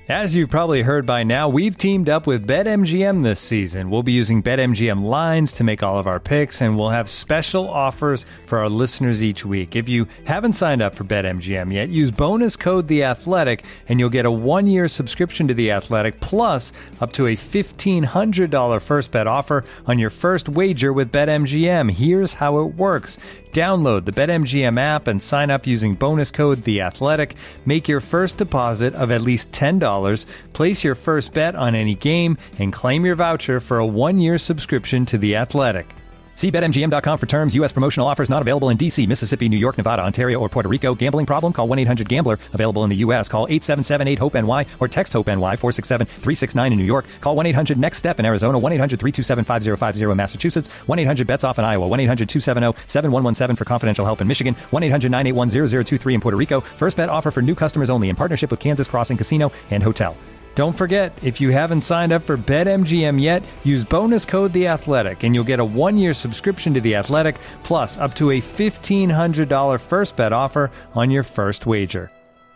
As you've probably heard by now, we've teamed up with BetMGM this season. We'll be using BetMGM lines to make all of our picks, and we'll have special offers for our listeners each week. If you haven't signed up for BetMGM yet, use bonus code The Athletic, and you'll get a 1-year subscription to The Athletic, plus up to a $1,500 first bet offer on your first wager with BetMGM. Here's how it works. Download the BetMGM app and sign up using bonus code The Athletic. Make your first deposit of at least $10. Place your first bet on any game and claim your voucher for a 1-year subscription to The Athletic. See BetMGM.com for terms. U.S. promotional offers not available in D.C., Mississippi, New York, Nevada, Ontario, or Puerto Rico. Gambling problem? Call 1-800-GAMBLER. Available in the U.S. Call 877-8-HOPE-NY or text HOPE-NY 467-369 in New York. Call 1-800-NEXT-STEP in Arizona. 1-800-327-5050 in Massachusetts. 1-800-BETS-OFF in Iowa. 1-800-270-7117 for confidential help in Michigan. 1-800-981-0023 in Puerto Rico. First bet offer for new customers only in partnership with Kansas Crossing Casino and Hotel. Don't forget, if you haven't signed up for BetMGM yet, use bonus code The Athletic, and you'll get a 1-year subscription to The Athletic, plus up to a $1,500 first bet offer on your first wager.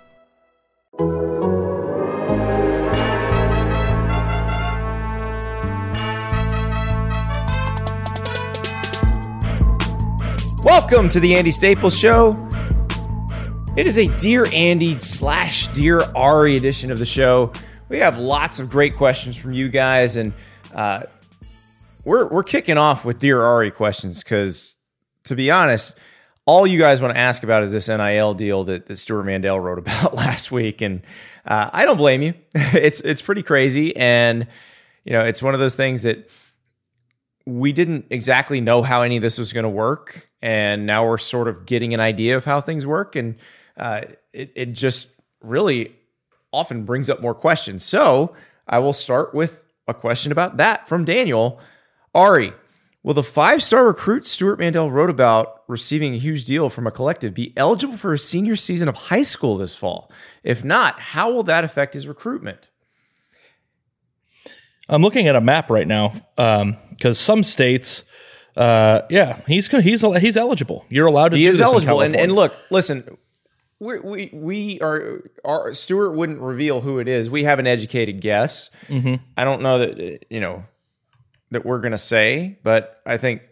Welcome to the Andy Staples Show. It is a Dear Andy / Dear Ari edition of the show. We have lots of great questions from you guys, and we're kicking off with Dear Ari questions because, to be honest, all you guys want to ask about is this NIL deal that Stuart Mandel wrote about last week, and I don't blame you. It's pretty crazy, and it's one of those things that we didn't exactly know how any of this was going to work, and now we're sort of getting an idea of how things work, and it just really often brings up more questions. So I will start with a question about that from Daniel. Ari, will the 5-star recruit Stuart Mandel wrote about receiving a huge deal from a collective be eligible for his senior season of high school this fall? If not, how will that affect his recruitment? I'm looking at a map right now because some states, he's eligible. You're allowed to. He is eligible, and look, listen. We are Stuart wouldn't reveal who it is. We have an educated guess. Mm-hmm. I don't know that that we're going to say, but I think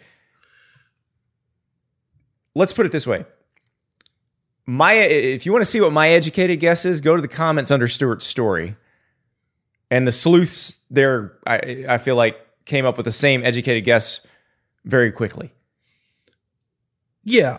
let's put it this way. If you want to see what my educated guess is, go to the comments under Stuart's story. And the sleuths there, I feel like, came up with the same educated guess very quickly. Yeah.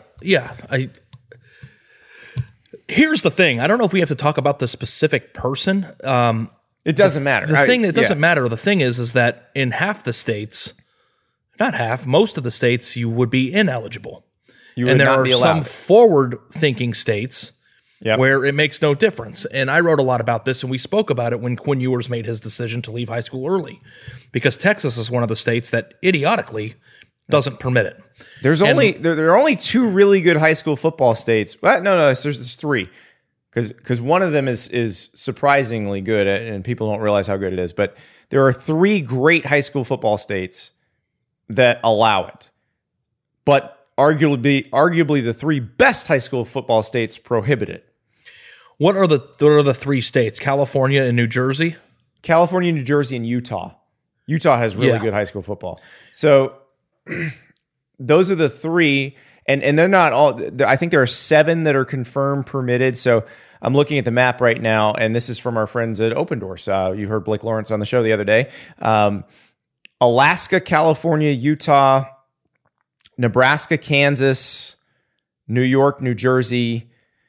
Here's the thing. I don't know if we have to talk about the specific person. It doesn't matter. The thing that doesn't matter, the thing is that in half the states, not half, most of the states, you would be ineligible. And there are some forward-thinking states where it makes no difference. And I wrote a lot about this, and we spoke about it when Quinn Ewers made his decision to leave high school early, because Texas is one of the states that idiotically doesn't permit it. There are only 2 really good high school football states. Well, no, there's 3, because one of them is surprisingly good, and people don't realize how good it is. But there are 3 great high school football states that allow it, but arguably the 3 best high school football states prohibit it. What are the 3 states? California and New Jersey? California, New Jersey, and Utah. Utah has really good high school football. So those are the 3, and they're not all. I think there are 7 that are confirmed permitted. So I'm looking at the map right now, and this is from our friends at Open Doors. You heard Blake Lawrence on the show the other day. Alaska, California, Utah, Nebraska, Kansas, New York, New Jersey,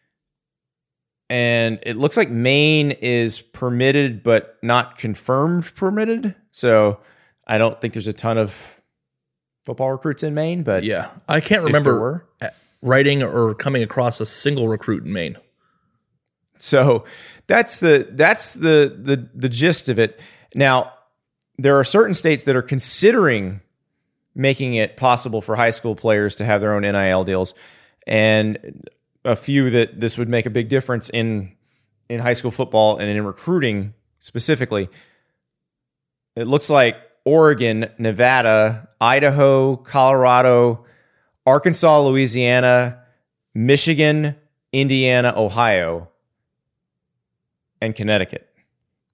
and it looks like Maine is permitted but not confirmed permitted. So I don't think there's a ton of football recruits in Maine, but I can't remember writing or coming across a single recruit in Maine. So that's the gist of it. Now, there are certain states that are considering making it possible for high school players to have their own NIL deals, and a few that this would make a big difference in high school football and in recruiting specifically. It looks like Oregon, Nevada, Idaho, Colorado, Arkansas, Louisiana, Michigan, Indiana, Ohio, and Connecticut.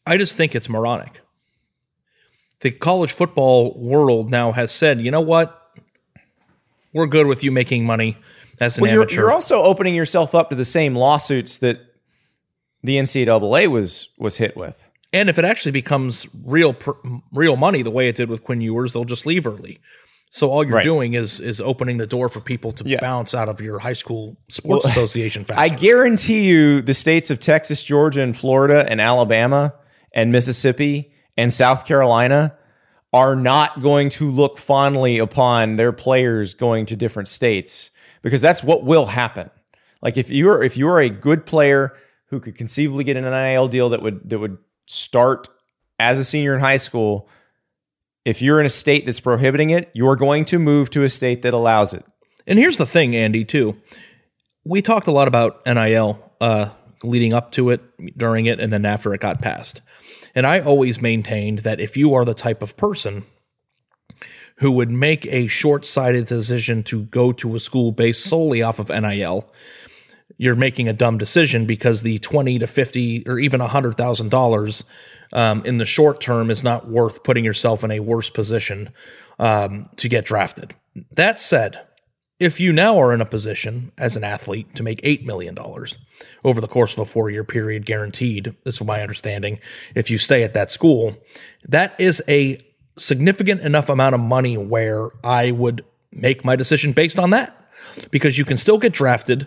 I just think it's moronic. The college football world now has said, you know what? We're good with you making money as an amateur. You're also opening yourself up to the same lawsuits that the NCAA was hit with. And if it actually becomes real money the way it did with Quinn Ewers, they'll just leave early. So all you're doing is opening the door for people to bounce out of your high school sports association faster. I guarantee you the states of Texas, Georgia, and Florida, and Alabama, and Mississippi, and South Carolina are not going to look fondly upon their players going to different states, because that's what will happen. Like if you're a good player who could conceivably get an NIL deal that would start as a senior in high school, if you're in a state that's prohibiting it, you're going to move to a state that allows it. And here's the thing, Andy, too. We talked a lot about NIL leading up to it, during it, and then after it got passed. And I always maintained that if you are the type of person who would make a short-sighted decision to go to a school based solely off of NIL, you're making a dumb decision, because the $20 to $50 or even $100,000 in the short term is not worth putting yourself in a worse position to get drafted. That said, if you now are in a position as an athlete to make $8 million over the course of a 4-year period guaranteed, this is my understanding, if you stay at that school, that is a significant enough amount of money where I would make my decision based on that. Because you can still get drafted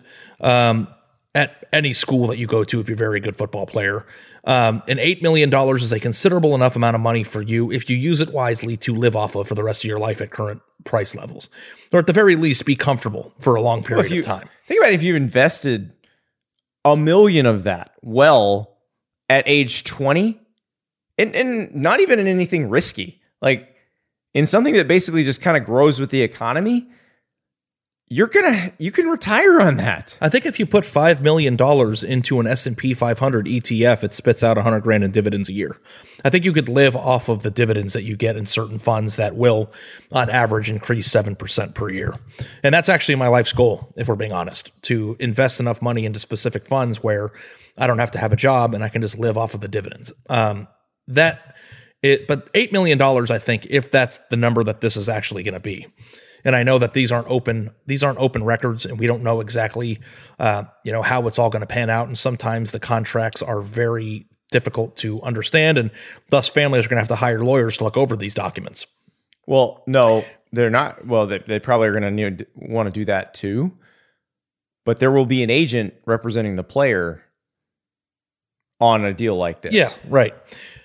at any school that you go to if you're a very good football player. And $8 million is a considerable enough amount of money for you, if you use it wisely, to live off of for the rest of your life at current price levels. Or at the very least, be comfortable for a long period of time. Think about if you invested $1 million of that at age 20, and not even in anything risky, like in something that basically just kind of grows with the economy. You can retire on that. I think if you put $5 million into an S&P 500 ETF, it spits out $100,000 in dividends a year. I think you could live off of the dividends that you get in certain funds that will, on average, increase 7% per year. And that's actually my life's goal, if we're being honest, to invest enough money into specific funds where I don't have to have a job and I can just live off of the dividends. But $8 million, I think, if that's the number that this is actually going to be. And I know that these aren't open records, and we don't know exactly, how it's all going to pan out. And sometimes the contracts are very difficult to understand, and thus families are going to have to hire lawyers to look over these documents. Well, no, they're not. Well, they probably are going to want to do that too. But there will be an agent representing the player on a deal like this. Yeah, right.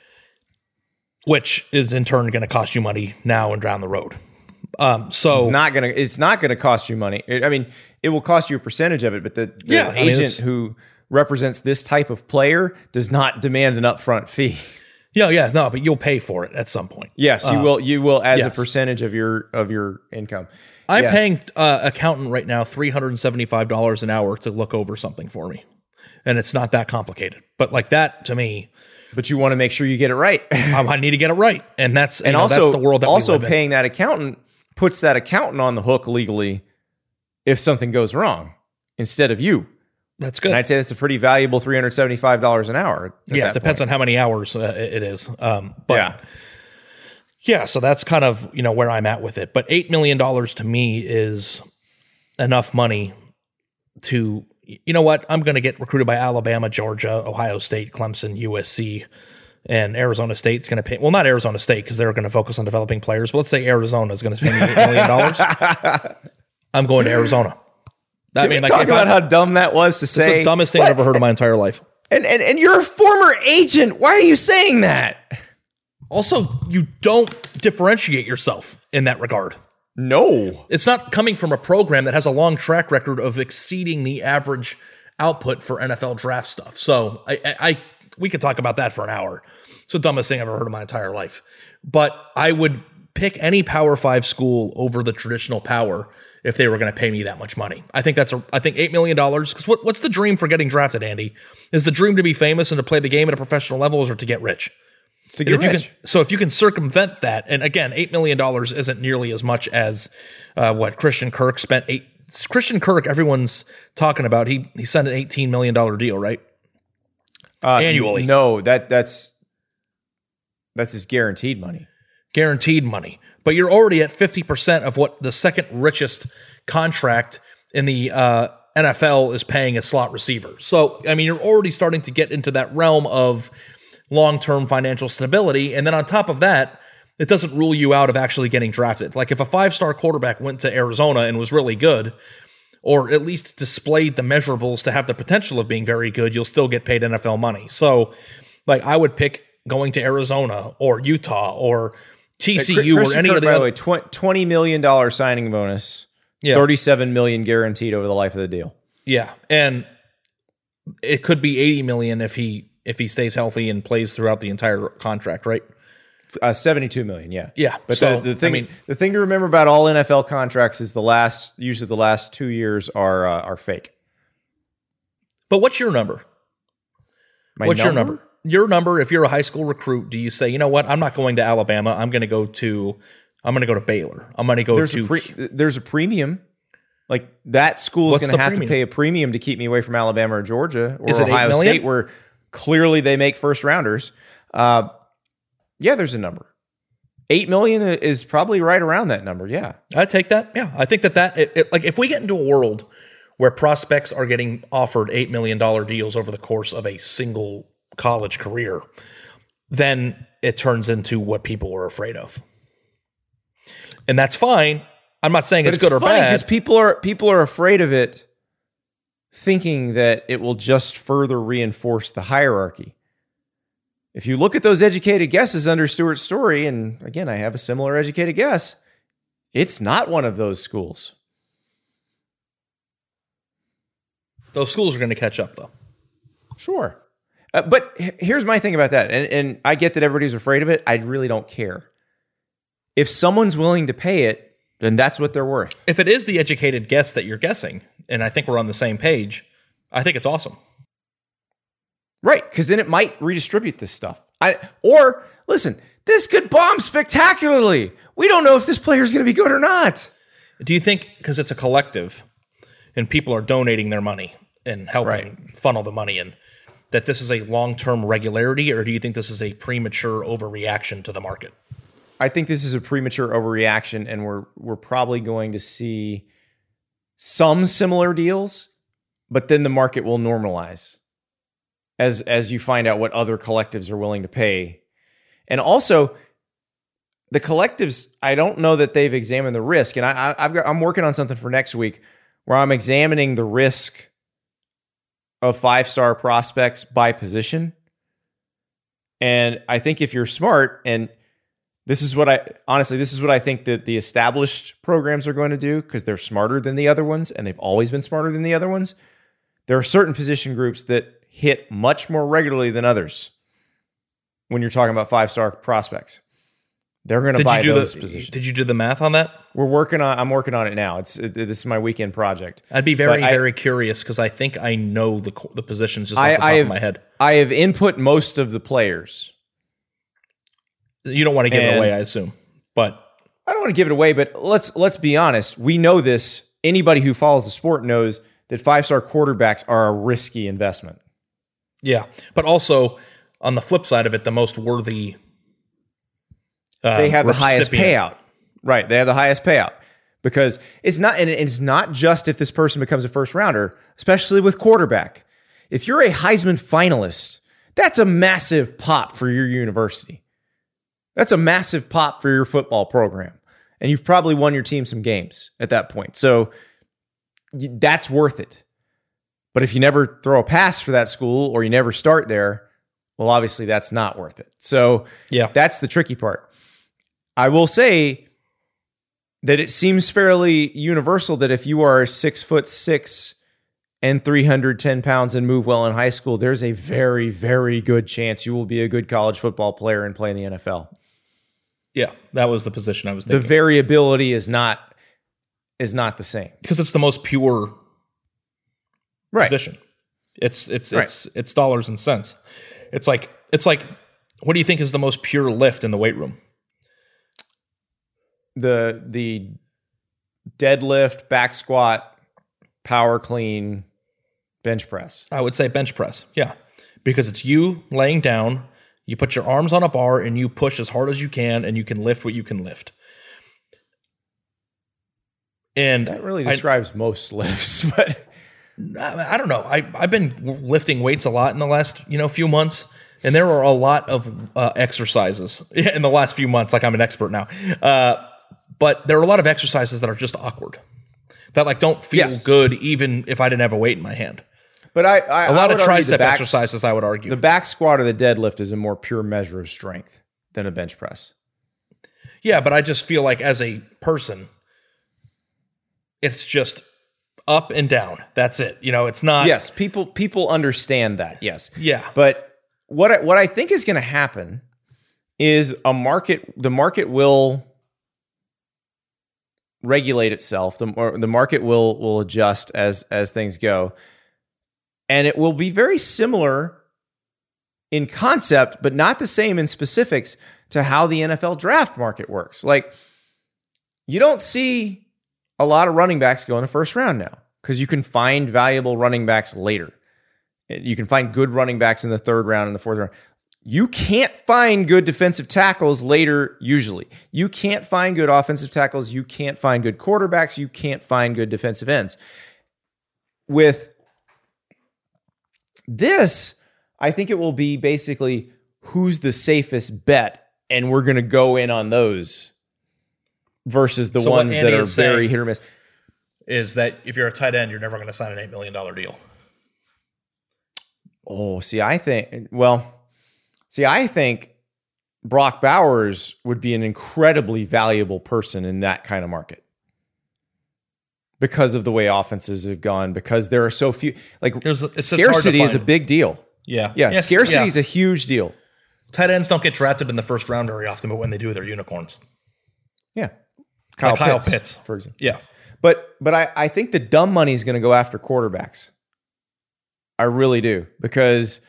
Which is in turn going to cost you money now and down the road. So it's not gonna cost you money. It will cost you a percentage of it, but the agent who represents this type of player does not demand an upfront fee. No, but you'll pay for it at some point. Yes, you will. You will as a percentage of your income. I'm paying accountant right now $375 an hour to look over something for me, and it's not that complicated. But like that to me. But you want to make sure you get it right. I need to get it right, and that's also that's the world that also we live in. Paying that accountant puts that accountant on the hook legally if something goes wrong instead of you. That's good. And I'd say that's a pretty valuable $375 an hour. It depends on how many hours it is. So that's kind of where I'm at with it. But $8 million to me is enough money to, you know what, I'm going to get recruited by Alabama, Georgia, Ohio State, Clemson, USC, and Arizona State's going to pay. Well, not Arizona State, because they're going to focus on developing players. But let's say Arizona is going to pay me $8 million. I'm going to Arizona. Talk about how dumb that was to say. It's the dumbest thing I've ever heard in my entire life. And you're a former agent. Why are you saying that? Also, you don't differentiate yourself in that regard. No. It's not coming from a program that has a long track record of exceeding the average output for NFL draft stuff. So we could talk about that for an hour. It's the dumbest thing I've ever heard in my entire life. But I would pick any Power 5 school over the traditional power if they were going to pay me that much money. I think $8 million, because what's the dream for getting drafted, Andy? Is the dream to be famous and to play the game at a professional level, or to get rich? It's to get rich. If you can circumvent that, and again, $8 million isn't nearly as much as what Christian Kirk spent. Christian Kirk, everyone's talking about, he signed an $18 million deal, right? Annually. No, that's That's his guaranteed money. Guaranteed money. But you're already at 50% of what the second richest contract in the NFL is paying a slot receiver. So, I mean, you're already starting to get into that realm of long-term financial stability. And then on top of that, it doesn't rule you out of actually getting drafted. Like if a 5-star quarterback went to Arizona and was really good, or at least displayed the measurables to have the potential of being very good, you'll still get paid NFL money. So, like, I would pick going to Arizona or Utah or TCU or any of the other. $20 million signing bonus, $37 million guaranteed over the life of the deal. Yeah, and it could be $80 million if he stays healthy and plays throughout the entire contract, right? $72 million, yeah. Yeah. But so, the thing to remember about all NFL contracts is usually the last 2 years are fake. But what's your number? Your number? Your number, if you're a high school recruit, do you say, you know what, I'm not going to Alabama, I'm going to go to Baylor. I'm going to go there's a premium. Like that school is going to have to pay a premium to keep me away from Alabama or Georgia or Ohio State, where clearly they make first rounders. Yeah, there's a number. $8 million is probably right around that number. Yeah, I take that. Yeah, I think that like if we get into a world where prospects are getting offered $8 million deals over the course of a single college career, then it turns into what people were afraid of, and that's fine. I'm not saying it's good or bad, because people are afraid of it, thinking that it will just further reinforce the hierarchy. If you look at those educated guesses under Stuart's story, and again, I have a similar educated guess, it's not one of those schools. Those schools are going to catch up, though. Sure. But here's my thing about that, and I get that everybody's afraid of it. I really don't care. If someone's willing to pay it, then that's what they're worth. If it is the educated guess that you're guessing, and I think we're on the same page, I think it's awesome. Right, because then it might redistribute this stuff. Or listen, this could bomb spectacularly. We don't know if this player is going to be good or not. Do you think, because it's a collective and people are donating their money and helping funnel the money in, that this is a long-term regularity, or do you think this is a premature overreaction to the market? I think this is a premature overreaction, and we're probably going to see some similar deals, but then the market will normalize as you find out what other collectives are willing to pay. And also, the collectives, I don't know that they've examined the risk, and I'm working on something for next week where I'm examining the risk of 5-star prospects by position. And I think if you're smart, and this is what I think that the established programs are going to do, because they're smarter than the other ones, and they've always been smarter than the other ones. There are certain position groups that hit much more regularly than others when you're talking about 5-star prospects. They're going to buy those positions. Did you do the math on that? I'm working on it now. This is my weekend project. I'd be very curious, because I think I know the positions just off the top of my head. I have input most of the players. You don't want to give it away, I assume. But I don't want to give it away, but let's be honest. We know this. Anybody who follows the sport knows that 5-star quarterbacks are a risky investment. Yeah, but also on the flip side of it, the most worthy. They have the highest payout, right? They have the highest payout, because it's not just if this person becomes a first rounder, especially with quarterback. If you're a Heisman finalist, that's a massive pop for your university. That's a massive pop for your football program, and you've probably won your team some games at that point. So that's worth it. But if you never throw a pass for that school, or you never start there, well, obviously that's not worth it. So that's the tricky part. I will say that it seems fairly universal that if you are 6'6" and 310 pounds and move well in high school, there's a very, very good chance you will be a good college football player and play in the NFL. Yeah, that was the position I was thinking. The variability is not the same, because it's the most pure position. It's dollars and cents. It's like what do you think is the most pure lift in the weight room? The deadlift, back squat, power clean, bench press. I would say bench press. Yeah, because it's you laying down, You put your arms on a bar and you push as hard as you can, and you can lift what you can lift. And that really describes most lifts, but I don't know. I've been lifting weights a lot in the last few months, and there are a lot of exercises in the last few months. Like I'm an expert now, but there are a lot of exercises that are just awkward, that don't feel good, even if I didn't have a weight in my hand. But a lot of tricep exercises, I would argue. The back squat or the deadlift is a more pure measure of strength than a bench press. Yeah, but I just feel like as a person, it's just up and down. That's it. It's not. Yes, people understand that. Yes. Yeah. But what I think is going to happen is the market will regulate itself. The market will adjust as things go. And it will be very similar in concept, but not the same in specifics to how the NFL draft market works. Like, you don't see a lot of running backs go in the first round now because you can find valuable running backs later. You can find good running backs in the third round and the fourth round. You can't find good defensive tackles later, usually. You can't find good offensive tackles. You can't find good quarterbacks. You can't find good defensive ends. With this, I think it will be basically who's the safest bet, and we're going to go in on those versus the ones that are very hit or miss. Is that if you're a tight end, you're never going to sign an $8 million deal. Oh, I think Brock Bowers would be an incredibly valuable person in that kind of market because of the way offenses have gone, because there are so few. Like, scarcity is a big deal. Yeah. Yes, scarcity is a huge deal. Tight ends don't get drafted in the first round very often, but when they do, they're unicorns. Yeah. Kyle Pitts, for example. Yeah. But I think the dumb money is going to go after quarterbacks. I really do, because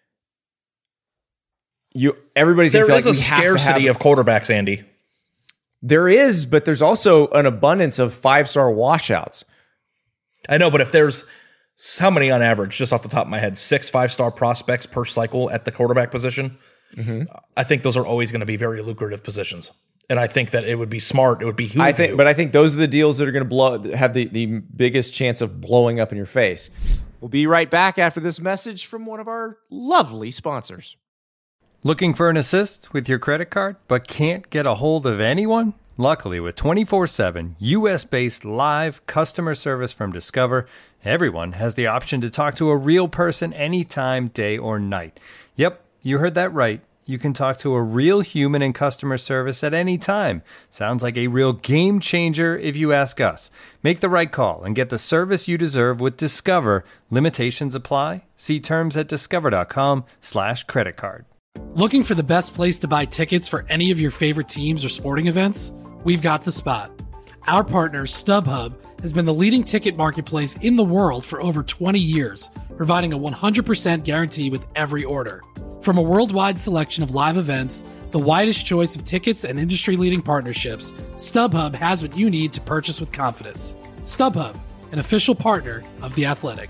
everybody's going to feel like there is a scarcity of quarterbacks, Andy. There is, but there's also an abundance of 5-star washouts. I know, but if there's how many on average, just off the top of my head, 6 5-star prospects per cycle at the quarterback position, I think those are always going to be very lucrative positions. And I think that it would be smart. It would be huge. I think those are the deals that are going to have the biggest chance of blowing up in your face. We'll be right back after this message from one of our lovely sponsors. Looking for an assist with your credit card, but can't get a hold of anyone? Luckily, with 24/7 U.S.-based live customer service from Discover, everyone has the option to talk to a real person anytime, day or night. Yep, you heard that right. You can talk to a real human in customer service at any time. Sounds like a real game changer if you ask us. Make the right call and get the service you deserve with Discover. Limitations apply. See terms at discover.com/creditcard. Looking for the best place to buy tickets for any of your favorite teams or sporting events? We've got the spot. Our partner, StubHub, has been the leading ticket marketplace in the world for over 20 years, providing a 100% guarantee with every order. From a worldwide selection of live events, the widest choice of tickets, and industry-leading partnerships, StubHub has what you need to purchase with confidence. StubHub, an official partner of The Athletic.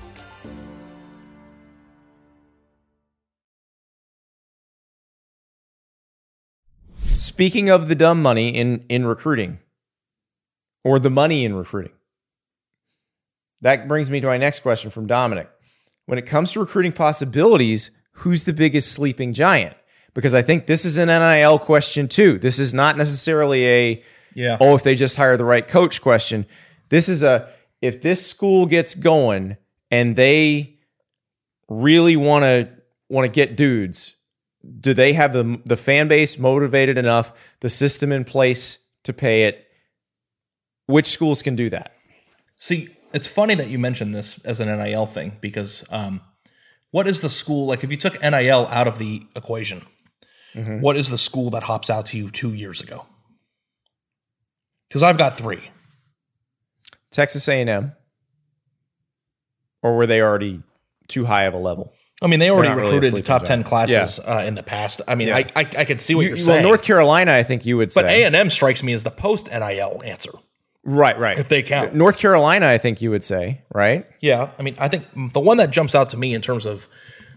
Speaking of the dumb money in recruiting, or the money in recruiting, that brings me to my next question from Dominic. When it comes to recruiting possibilities, who's the biggest sleeping giant? Because I think this is an NIL question too. This is not necessarily if they just hire the right coach question. This is if this school gets going and they really want to get dudes, do they have the fan base motivated enough, the system in place to pay it? Which schools can do that? See, it's funny that you mentioned this as an NIL thing, because what is the school, like if you took NIL out of the equation, what is the school that hops out to you 2 years ago? Because I've got 3. Texas A&M. Or were they already too high of a level? I mean, they already recruited really top 10 classes in the past. I mean, I can see what you're saying. Well, North Carolina, I think you would say. But A&M strikes me as the post-NIL answer. Right. If they count. North Carolina, I think you would say, right? Yeah. I mean, I think the one that jumps out to me in terms of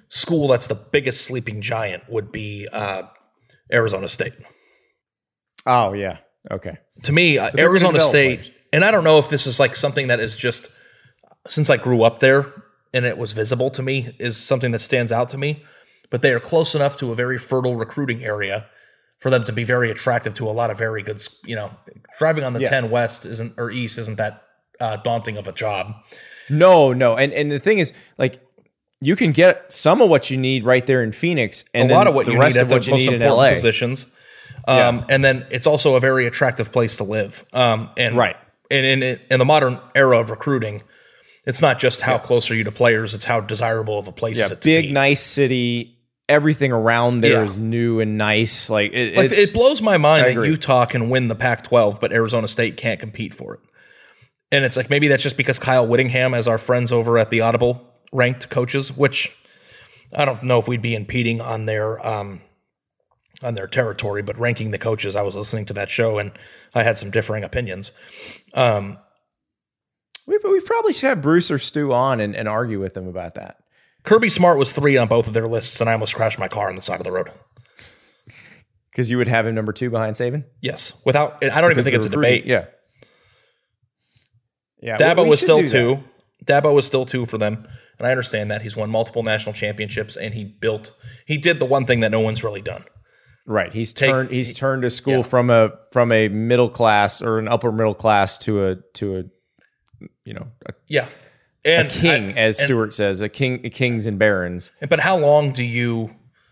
school that's the biggest sleeping giant would be Arizona State. Oh, yeah. Okay. To me, Arizona State, players. And I don't know if this is like something that is just, since I grew up there and it was visible to me, is something that stands out to me, but they are close enough to a very fertile recruiting area for them to be very attractive to a lot of very good, driving on the 10 West East isn't that daunting of a job. No. And the thing is, like, you can get some of what you need right there in Phoenix, and a lot of what you need at the most important positions. And then it's also a very attractive place to live. And in the modern era of recruiting, it's not just how close are you to players; it's how desirable of a place is it to big, be. Nice city. Everything around there is new and nice. Like it blows my mind that Utah can win the Pac-12, but Arizona State can't compete for it. And it's like maybe that's just because Kyle Whittingham, as our friends over at the Audible, ranked coaches, which I don't know if we'd be impeding on their territory, but ranking the coaches, I was listening to that show and I had some differing opinions. We probably should have Bruce or Stu on and argue with them about that. Kirby Smart was 3 on both of their lists, and I almost crashed my car on the side of the road. Because you would have him number 2 behind Saban? Yes. I don't even think it's a debate. Yeah. Dabo was still 2. Dabo was still 2 for them, and I understand that. He's won multiple national championships, and he did the one thing that no one's really done. Right. He's turned a school from a middle class or an upper middle class to a And a king, as Stewart says, kings and barons. But how long do you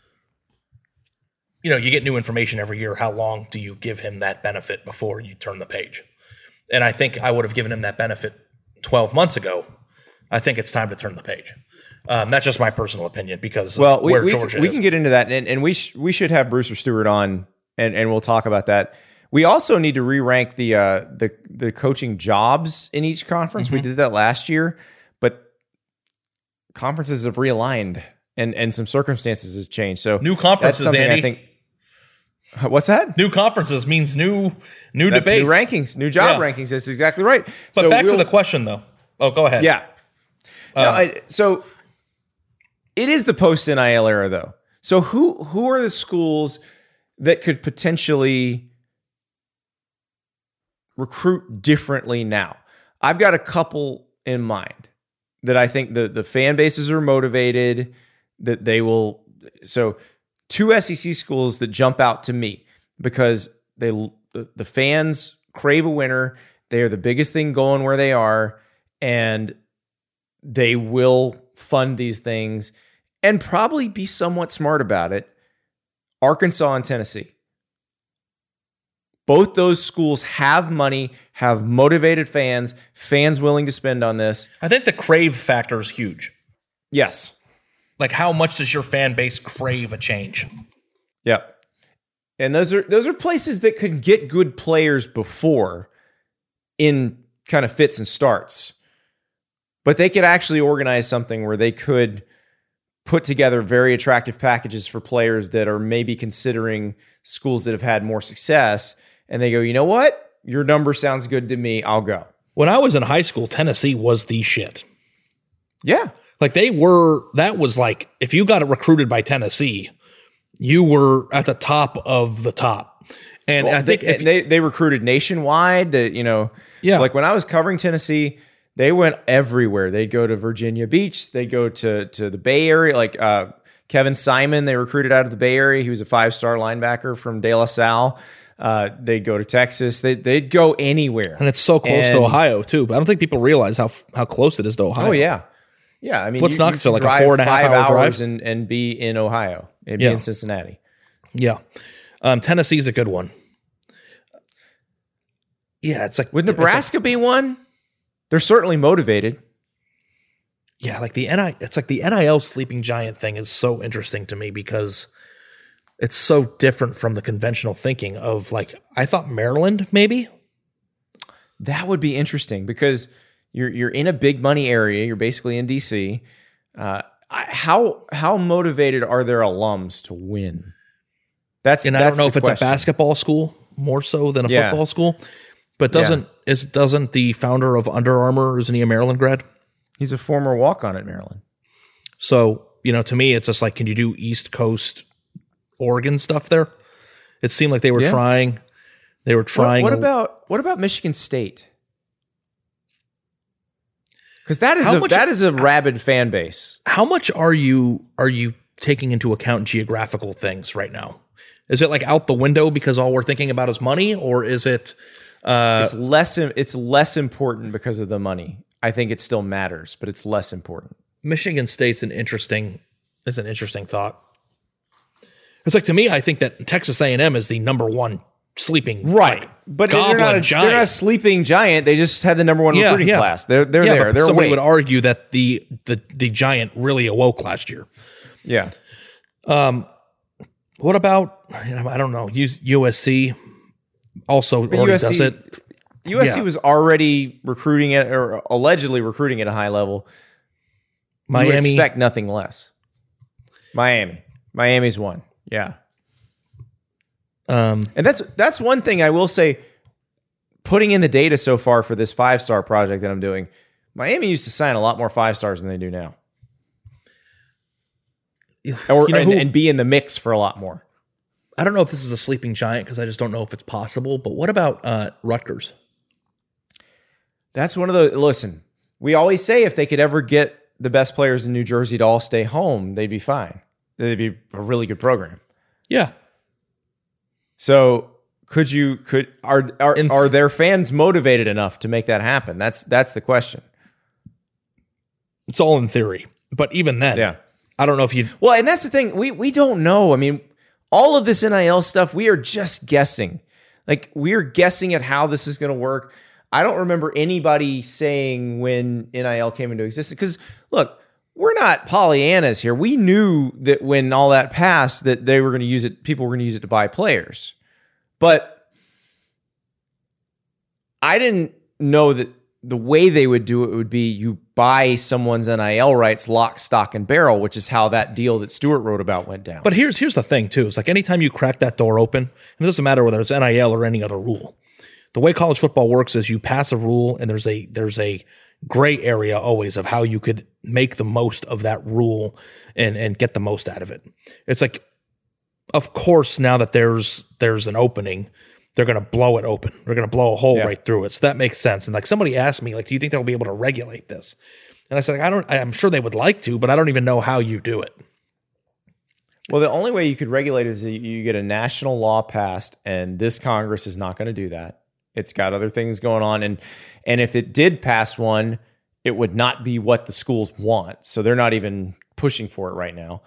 get new information every year. How long do you give him that benefit before you turn the page? And I think I would have given him that benefit 12 months ago. I think it's time to turn the page. That's just my personal opinion because where Georgia is. We can get into that, and we should have Bruce or Stewart on, and we'll talk about that. We also need to re-rank the coaching jobs in each conference. Mm-hmm. We did that last year, but conferences have realigned and some circumstances have changed. So new conferences, Andy. I think. What's that? New conferences means new debates, new rankings, new job rankings. That's exactly right. But back to the question, though. Oh, go ahead. Yeah. So it is the post NIL era, though. So who are the schools that could potentially recruit differently now? I've got a couple in mind that I think the fan bases are motivated, that they will. So 2 SEC schools that jump out to me because the fans crave a winner. They are the biggest thing going where they are, and they will fund these things and probably be somewhat smart about it. Arkansas and Tennessee. Both those schools have money, have motivated fans willing to spend on this. I think the crave factor is huge. Yes. Like, how much does your fan base crave a change? Yep. And those are places that could get good players before in kind of fits and starts. But they could actually organize something where they could put together very attractive packages for players that are maybe considering schools that have had more success. And they go, you know what? Your number sounds good to me. I'll go. When I was in high school, Tennessee was the shit. Yeah. Like that was like, if you got recruited by Tennessee, you were at the top of the top. And I think they recruited nationwide like when I was covering Tennessee, they went everywhere. They'd go to Virginia Beach. They'd go to the Bay Area. Like Kevin Simon, they recruited out of the Bay Area. He was a 5-star linebacker from De La Salle. They'd go to Texas. They'd go anywhere. And it's so close to Ohio, too. But I don't think people realize how close it is to Ohio. Oh, yeah. Yeah, I mean, what's Knoxville, like a 4.5 hour drive? And be in Ohio. And be in Cincinnati. Yeah. Tennessee's a good one. Yeah, it's like... Would Nebraska be one? They're certainly motivated. Yeah, like it's like the NIL sleeping giant thing is so interesting to me because it's so different from the conventional thinking of, like, I thought Maryland maybe. That would be interesting because you're in a big money area. You're basically in DC. How motivated are their alums to win? I don't know if it's a basketball school more so than a football school. But doesn't the founder of Under Armour, isn't he a Maryland grad? He's a former walk-on at Maryland. So to me, it's just like, can you do East Coast Oregon stuff there? It seemed like they were trying. They were trying. What about Michigan State? Because that is a rabid fan base. How much are you taking into account geographical things right now? Is it like out the window because all we're thinking about is money, or is it? It's less important because of the money. I think it still matters, but it's less important. Michigan State's an interesting thought. It's like, to me, I think that Texas A&M is the number one sleeping but they're not a sleeping giant. They just had the number one recruiting class. They're there. They're somebody would argue that the giant really awoke last year. Yeah. What about, I don't know, USC also already does it. USC was already recruiting at, or allegedly recruiting at a high level. Miami. You would expect nothing less. Miami's one. Yeah. And that's one thing I will say, putting in the data so far for this 5-star project that I'm doing, Miami used to sign a lot more 5-stars than they do now. And be in the mix for a lot more. I don't know if this is a sleeping giant because I just don't know if it's possible, but what about Rutgers? That's one of the, listen, we always say if they could ever get the best players in New Jersey to all stay home, they'd be fine. They'd be a really good program. Yeah. So are their fans motivated enough to make that happen? That's the question. It's all in theory, but even then, I don't know if you. Well, and that's the thing. We don't know. I mean, all of this NIL stuff, we are just guessing. Like, we're guessing at how this is going to work. I don't remember anybody saying when NIL came into existence. Because look, we're not Pollyannas here. We knew that when all that passed, that they were going to use it. People were going to use it to buy players. But I didn't know that the way they would do it would be you buy someone's NIL rights lock, stock, and barrel, which is how that deal that Stewart wrote about went down. But here's the thing, too. It's like anytime you crack that door open, and it doesn't matter whether it's NIL or any other rule, the way college football works is you pass a rule, and there's a gray area always of how you could make the most of that rule and get the most out of it. It's like, of course, now that there's an opening, they're going to blow it open. They're going to blow a hole right through it. So that makes sense. And like, somebody asked me, like, do you think they'll be able to regulate this? And I said, I'm sure they would like to, but I don't even know how you do it. Well, the only way you could regulate it is you get a national law passed, and this Congress is not going to do that. It's got other things going on. And if it did pass one, it would not be what the schools want. So they're not even pushing for it right now.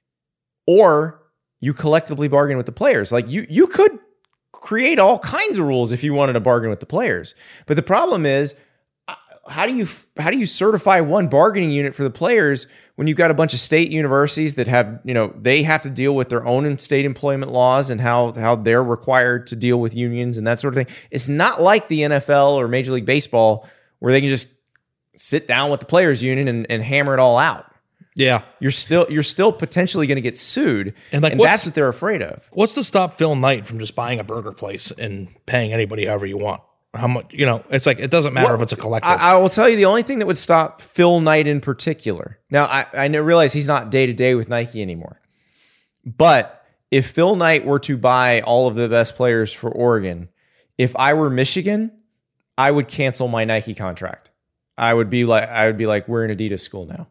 Or you collectively bargain with the players. Like, you could create all kinds of rules if you wanted to bargain with the players. But the problem is, how do you certify one bargaining unit for the players when you've got a bunch of state universities that have, they have to deal with their own state employment laws and how they're required to deal with unions and that sort of thing. It's not like the NFL or Major League Baseball where they can just sit down with the players union and hammer it all out. Yeah. You're still potentially going to get sued, and that's what they're afraid of. What's to stop Phil Knight from just buying a burger place and paying anybody however you want? How much, it's like, it doesn't matter if it's a collective. I will tell you the only thing that would stop Phil Knight in particular. Now, I realize he's not day-to-day with Nike anymore. But if Phil Knight were to buy all of the best players for Oregon, if I were Michigan, I would cancel my Nike contract. I would be like, we're an Adidas school now.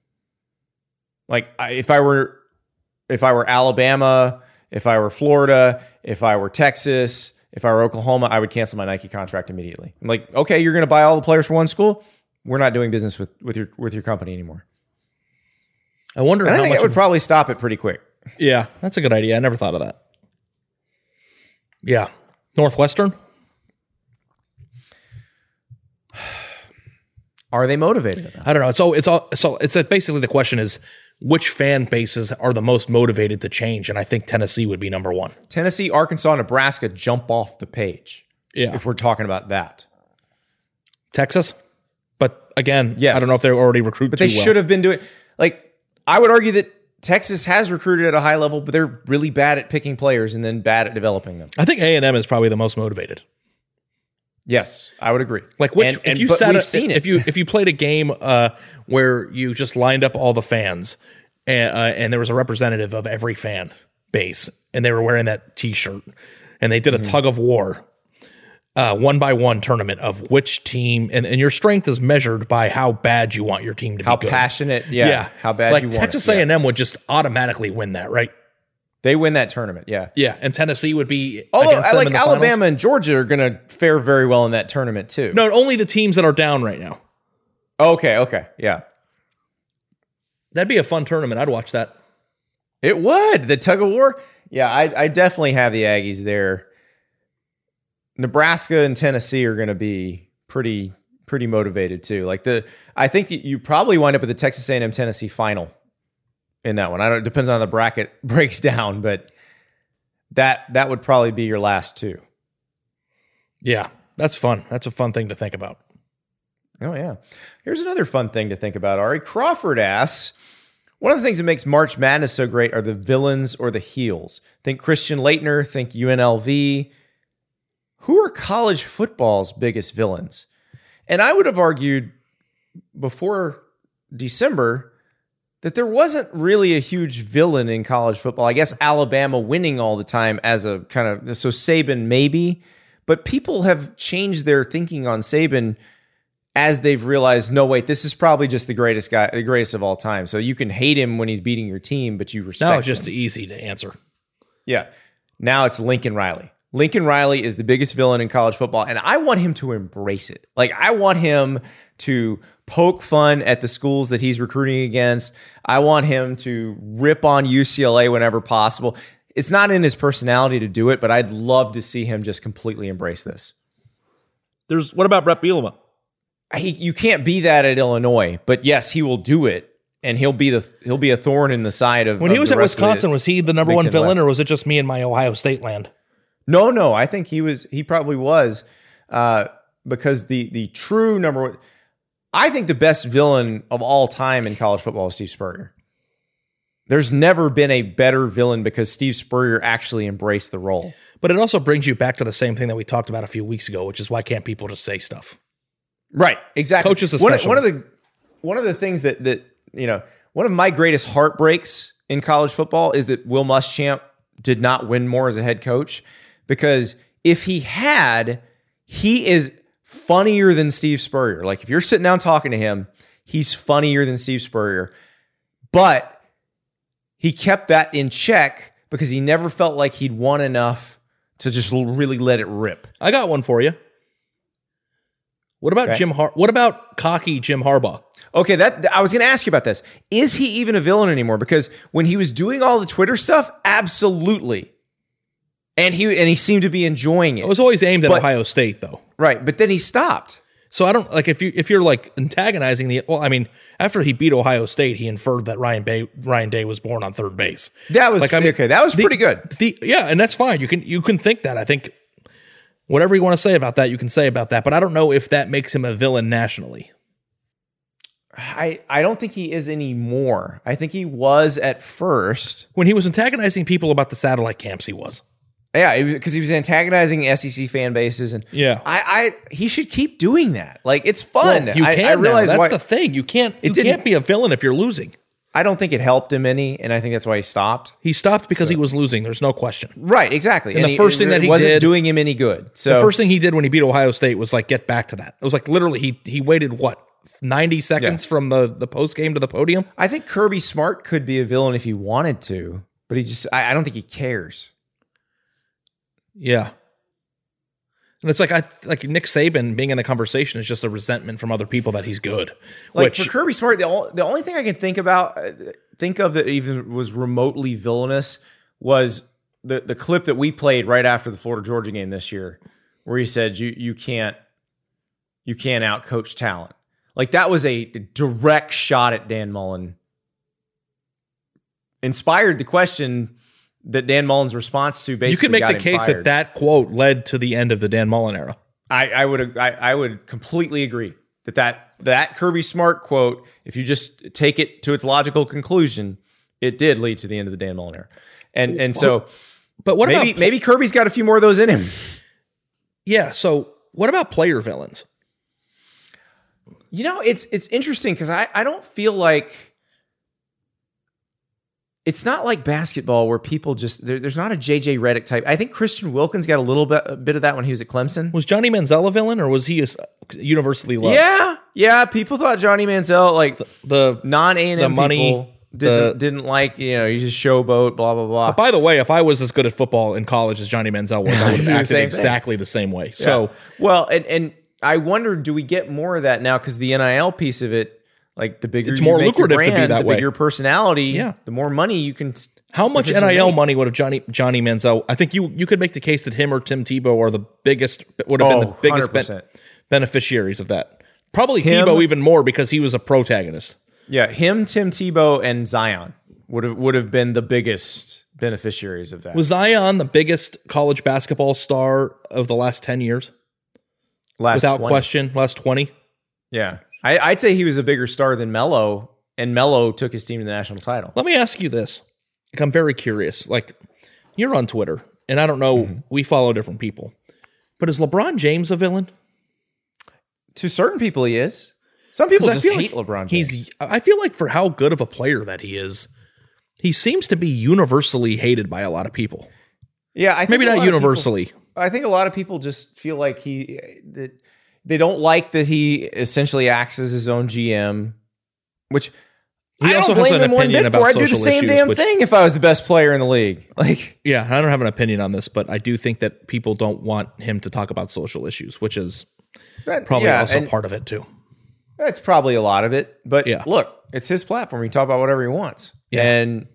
Like, if I were Alabama, if I were Florida, if I were Texas, if I were Oklahoma, I would cancel my Nike contract immediately. I'm like, okay, you're going to buy all the players for one school? We're not doing business with your company anymore. I wonder how much it would probably stop it pretty quick. Yeah, that's a good idea. I never thought of that. Yeah. Northwestern? Are they motivated enough? I don't know. It's basically the question is, which fan bases are the most motivated to change? And I think Tennessee would be number one. Tennessee, Arkansas, Nebraska jump off the page. Yeah. If we're talking about that. Texas? But again, yes. I don't know if they're already recruited. But they should have been doing, like, I would argue that Texas has recruited at a high level, but they're really bad at picking players and then bad at developing them. I think A&M is probably the most motivated. Yes, I would agree. Like, if you played a game where you just lined up all the fans and there was a representative of every fan base, and they were wearing that T-shirt, and they did a tug of war, 1-by-1 tournament of which team, and your strength is measured by how bad you want your team to be. How good. passionate, how bad like you want Texas it. A&M would just automatically win that, right? They win that tournament, yeah. Yeah, and Tennessee would be. Although I like Alabama and Georgia are going to fare very well in that tournament too. No, only the teams that are down right now. Okay, yeah. That'd be a fun tournament. I'd watch that. It would. The tug of war. Yeah, I definitely have the Aggies there. Nebraska and Tennessee are going to be pretty motivated too. I think you probably wind up with the Texas A&M Tennessee final in that one. It depends on how the bracket breaks down, but that would probably be your last two. Yeah, that's fun. That's a fun thing to think about. Oh yeah. Here's another fun thing to think about. Ari Crawford asks, one of the things that makes March Madness so great are the villains or the heels. Think Christian Laettner, think UNLV. Who are college football's biggest villains? And I would have argued before December that there wasn't really a huge villain in college football. I guess Alabama winning all the time as a kind of, so Saban maybe, but people have changed their thinking on Saban as they've realized, no, wait, this is probably just the greatest guy, the greatest of all time. So you can hate him when he's beating your team, but you respect him. Now it's just easy to answer. Yeah. Now it's Lincoln Riley. Lincoln Riley is the biggest villain in college football, and I want him to embrace it. Like, I want him to poke fun at the schools that he's recruiting against. I want him to rip on UCLA whenever possible. It's not in his personality to do it, but I'd love to see him just completely embrace this. What about Brett Bielema? You can't be that at Illinois, but yes, he will do it, and he'll be a thorn in the side of. When he was at Wisconsin, was he the number one villain, West. Or was it just me and my Ohio State land? No, I think he was. He probably was, because the true number one. I think the best villain of all time in college football is Steve Spurrier. There's never been a better villain because Steve Spurrier actually embraced the role. But it also brings you back to the same thing that we talked about a few weeks ago, which is why can't people just say stuff? Right, exactly. Coaches especially. One of the things that one of my greatest heartbreaks in college football is that Will Muschamp did not win more as a head coach, because if he had, he is funnier than Steve Spurrier. Like, if you're sitting down talking to him, he's funnier than Steve Spurrier. But he kept that in check because he never felt like he'd won enough to just really let it rip. I got one for you. What about what about cocky Jim Harbaugh? Okay, I was going to ask you about this. Is he even a villain anymore? Because when he was doing all the Twitter stuff, absolutely. And he seemed to be enjoying it. It was always aimed at Ohio State, though. Right, but then he stopped. So I don't like if you're like antagonizing after he beat Ohio State, he inferred that Ryan Day was born on third base. That was okay. That was pretty good. And that's fine. You can think that. I think whatever you want to say about that, you can say about that. But I don't know if that makes him a villain nationally. I don't think he is anymore. I think he was at first. When he was antagonizing people about the satellite camps, he was. Yeah, because he was antagonizing SEC fan bases, and he should keep doing that. Like, it's fun. Well, I realize that's the thing. You can't be a villain if you're losing. I don't think it helped him any, and I think that's why he stopped. He stopped because he was losing. There's no question. Right, exactly. And the first thing that he wasn't did doing him any good. So the first thing he did when he beat Ohio State was like get back to that. It was like literally he waited 90 seconds from the post game to the podium. I think Kirby Smart could be a villain if he wanted to, but I don't think he cares. Yeah. And it's like Nick Saban being in the conversation is just a resentment from other people that he's good. For Kirby Smart, the only thing I can think of that even was remotely villainous was the clip that we played right after the Florida Georgia game this year, where he said you can't outcoach talent. Like, that was a direct shot at Dan Mullen. Inspired the question that Dan Mullen's response to basically, you could make the case that quote led to the end of the Dan Mullen era. I would completely agree that Kirby Smart quote, if you just take it to its logical conclusion, it did lead to the end of the Dan Mullen era. And so, but what maybe Kirby's got a few more of those in him. Yeah. So what about player villains? It's interesting because I don't feel like it's not like basketball where people just there's not a JJ Redick type. I think Christian Wilkins got a bit of that when he was at Clemson. Was Johnny Manziel a villain, or was he universally loved? Yeah. People thought Johnny Manziel, like the non A&M the money people didn't like, he's a showboat, blah blah blah. But by the way, if I was as good at football in college as Johnny Manziel was, I would have acted exactly the same way. Yeah. So well, and I wonder, do we get more of that now because the NIL piece of it? Like the bigger it's more lucrative brand, to be that the way. Bigger personality, the more money you can. How much NIL money would have Johnny Manziel? I think you could make the case that him or Tim Tebow are the biggest. Would have been the biggest beneficiaries of that. Probably Tebow even more because he was a protagonist. Yeah, him, Tim Tebow, and Zion would have been the biggest beneficiaries of that. Was Zion the biggest college basketball star of the last 10 years? Without 20. Question, last 20. Yeah. I'd say he was a bigger star than Melo, and Melo took his team to the national title. Let me ask you this. I'm very curious. Like, you're on Twitter, and I don't know, we follow different people. But is LeBron James a villain? To certain people, he is. Some people just hate LeBron James. I feel like for how good of a player that he is, he seems to be universally hated by a lot of people. Yeah, I think maybe not universally. I think a lot of people just feel like they don't like that he essentially acts as his own GM, which he also has an opinion about social issues. I'd do the same damn thing if I was the best player in the league. Like, yeah, I don't have an opinion on this, but I do think that people don't want him to talk about social issues, which is probably also part of it too. That's probably a lot of it. But look, it's his platform. He can talk about whatever he wants. Yeah. And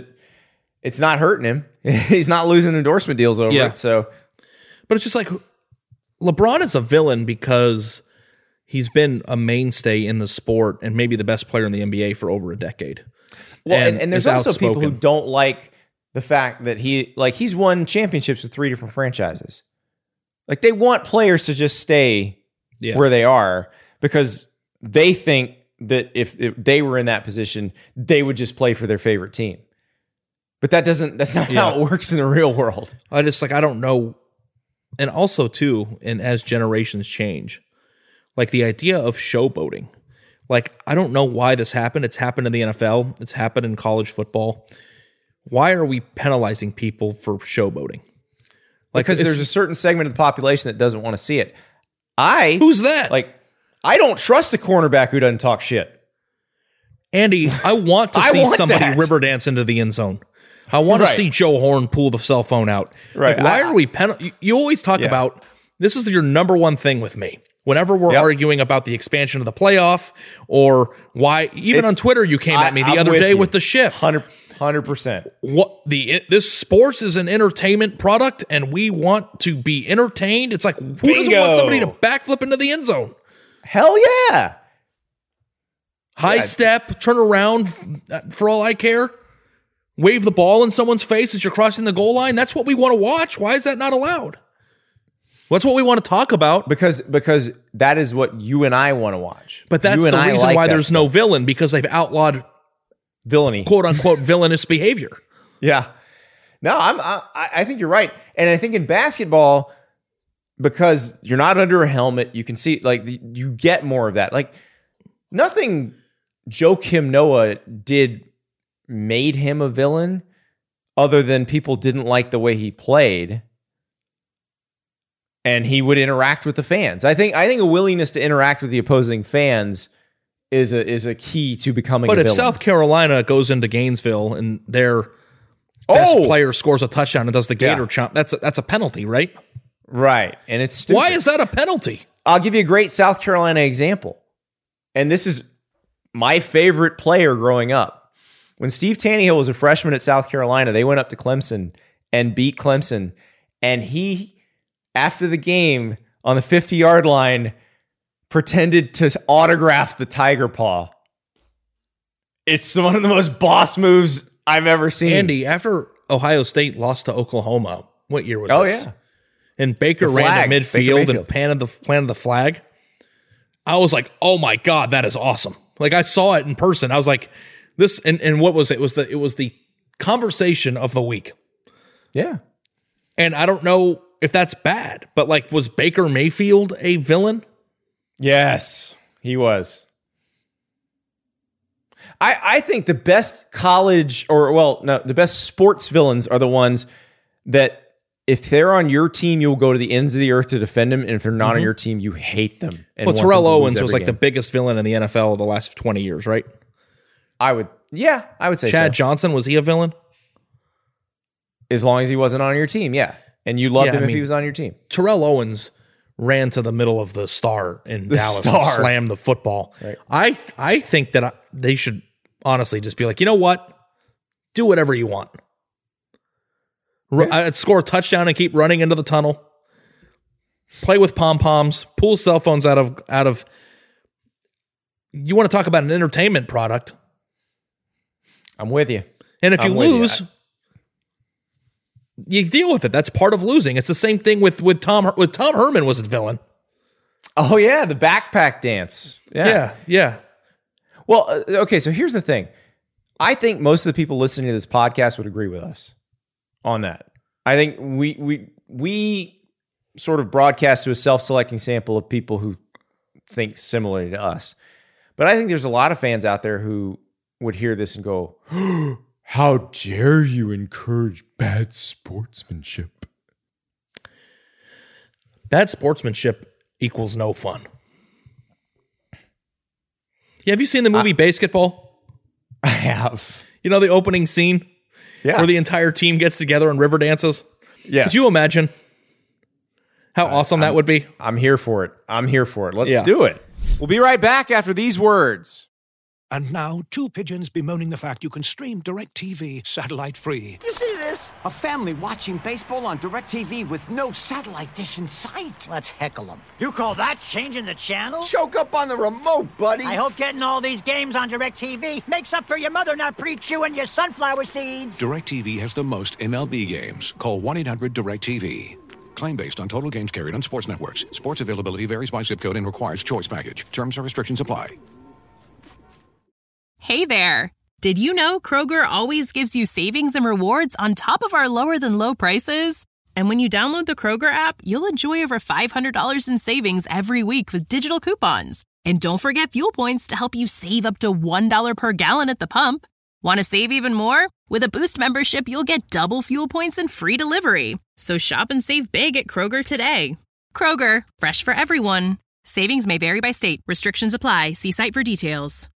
it's not hurting him. He's not losing endorsement deals over it. So, but it's just like, LeBron is a villain because he's been a mainstay in the sport and maybe the best player in the NBA for over a decade. Well, and there's also people who don't like the fact that he's won championships with 3 different franchises. Like, they want players to just stay where they are because they think that if they were in that position, they would just play for their favorite team. But that's not how it works in the real world. I don't know. And also, too, and as generations change, like the idea of showboating, like, I don't know why this happened. It's happened in the NFL. It's happened in college football. Why are we penalizing people for showboating? Like, because there's a certain segment of the population that doesn't want to see it. Who's that? Like, I don't trust a cornerback who doesn't talk shit. Andy, I want to see somebody river dance into the end zone. I want to see Joe Horn pull the cell phone out. Right. Like, why are we You always talk about, this is your number one thing with me. Whenever we're arguing about the expansion of the playoff or why, even on Twitter, you came at me the other day with the shift. 100%. This sports is an entertainment product and we want to be entertained. It's like, who doesn't want somebody to backflip into the end zone? Hell yeah. High step, turn around for all I care. Wave the ball in someone's face as you're crossing the goal line. That's what we want to watch. Why is that not allowed? That's what we want to talk about. Because that is what you and I want to watch. But that's the reason why there's no villain, because they've outlawed villainy, quote unquote, villainous behavior. Yeah. No, I think you're right. And I think in basketball, because you're not under a helmet, you can see, like, you get more of that. Like, nothing Joakim Noah did made him a villain other than people didn't like the way he played and he would interact with the fans. I think a willingness to interact with the opposing fans is a key to becoming a villain. But if South Carolina goes into Gainesville and their best player scores a touchdown and does the Gator chomp, that's a penalty, right? Right. And it's stupid. Why is that a penalty? I'll give you a great South Carolina example. And this is my favorite player growing up. When Steve Tannehill was a freshman at South Carolina, they went up to Clemson and beat Clemson. And he, after the game, on the 50-yard line, pretended to autograph the Tiger Paw. It's one of the most boss moves I've ever seen. Andy, after Ohio State lost to Oklahoma, what year was this? Yeah. And Baker ran to midfield and planted the flag. I was like, oh my God, that is awesome. Like, I saw it in person. I was like, this, and what was it? It was the conversation of the week. Yeah. And I don't know if that's bad, but like, was Baker Mayfield a villain? Yes, he was. I think the best the best sports villains are the ones that if they're on your team, you'll go to the ends of the earth to defend them. And if they're not on your team, you hate them. And Terrell Owens was like the biggest villain in the NFL of the last 20 years, right? I would say Chad Johnson, was he a villain? As long as he wasn't on your team, yeah. And you loved him if he was on your team. Terrell Owens ran to the middle of the star in Dallas and slammed the football. Right. I think that they should honestly just be like, you know what? Do whatever you want. I'd score a touchdown and keep running into the tunnel. Play with pom-poms. Pull cell phones out of. You want to talk about an entertainment product? I'm with you. And if you lose, you deal with it. That's part of losing. It's the same thing with Tom Herman was a villain. Oh yeah, the backpack dance. Yeah. Well, okay. So here's the thing. I think most of the people listening to this podcast would agree with us on that. I think we sort of broadcast to a self-selecting sample of people who think similarly to us. But I think there's a lot of fans out there who would hear this and go, how dare you encourage bad sportsmanship? Bad sportsmanship equals no fun. Yeah, have you seen the movie Basketball? I have. You know the opening scene? Yeah. Where the entire team gets together and river dances? Yeah. Could you imagine how awesome that would be? I'm here for it. Let's do it. We'll be right back after these words. And now, two pigeons bemoaning the fact you can stream DirecTV satellite-free. You see this? A family watching baseball on DirecTV with no satellite dish in sight. Let's heckle them. You call that changing the channel? Choke up on the remote, buddy. I hope getting all these games on DirecTV makes up for your mother not pre-chewing your sunflower seeds. DirecTV has the most MLB games. Call 1-800-DirecTV. Claim based on total games carried on sports networks. Sports availability varies by zip code and requires choice package. Terms and restrictions apply. Hey there. Did you know Kroger always gives you savings and rewards on top of our lower than low prices? And when you download the Kroger app, you'll enjoy over $500 in savings every week with digital coupons. And don't forget fuel points to help you save up to $1 per gallon at the pump. Want to save even more? With a Boost membership, you'll get double fuel points and free delivery. So shop and save big at Kroger today. Kroger, fresh for everyone. Savings may vary by state. Restrictions apply. See site for details.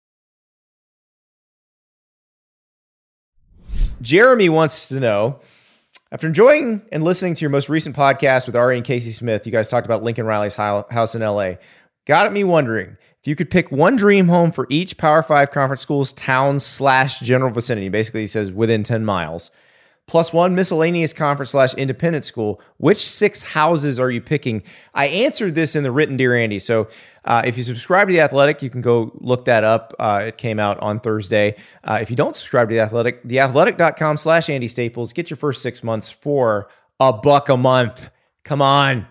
Jeremy wants to know, after enjoying and listening to your most recent podcast with Ari and Casey Smith, you guys talked about Lincoln Riley's house in LA. Got me wondering, if you could pick one dream home for each Power 5 conference school's town/general vicinity, basically he says within 10 miles, plus one miscellaneous conference/independent school, which 6 houses are you picking? I answered this in the written Dear Andy. So if you subscribe to The Athletic, you can go look that up. It came out on Thursday. If you don't subscribe to The Athletic, theathletic.com/Andy Staples. Get your first 6 months for $1 a month. Come on.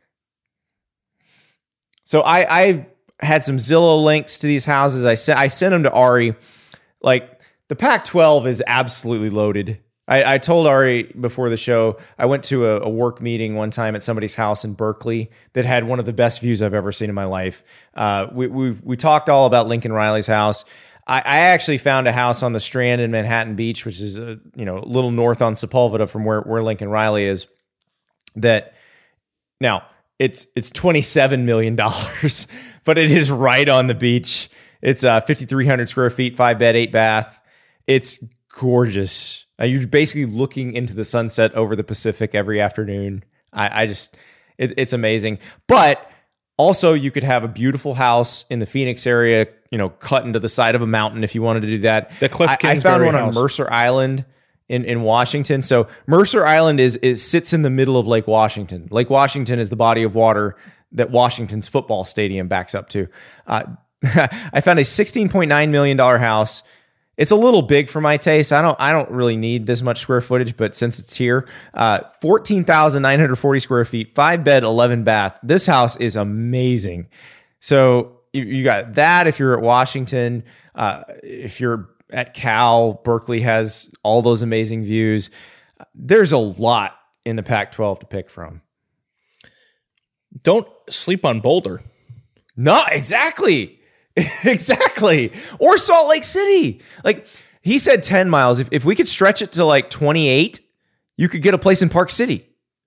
So I had some Zillow links to these houses. I sent them to Ari. Like, the Pac-12 is absolutely loaded. I told Ari before the show, I went to a work meeting one time at somebody's house in Berkeley that had one of the best views I've ever seen in my life. We talked all about Lincoln Riley's house. I actually found a house on the Strand in Manhattan Beach, which is a little north on Sepulveda from where Lincoln Riley is. That now it's $27 million, but it is right on the beach. It's 5,300 square feet, 5 bed, 8 bath. It's gorgeous. You're basically looking into the sunset over the Pacific every afternoon. It's amazing. But also, you could have a beautiful house in the Phoenix area, cut into the side of a mountain if you wanted to do that. The Cliff Kingsbury I found one house on Mercer Island in Washington. So Mercer Island sits in the middle of Lake Washington. Lake Washington is the body of water that Washington's football stadium backs up to. I found a $16.9 million house. It's a little big for my taste. I don't really need this much square footage, but since it's here, 14,940 square feet, 5 bed, 11 bath. This house is amazing. So you got that if you're at Washington. If you're at Cal, Berkeley has all those amazing views. There's a lot in the Pac-12 to pick from. Don't sleep on Boulder. No, exactly. Exactly. Or Salt Lake City. Like he said 10 miles. If we could stretch it to like 28, you could get a place in Park City.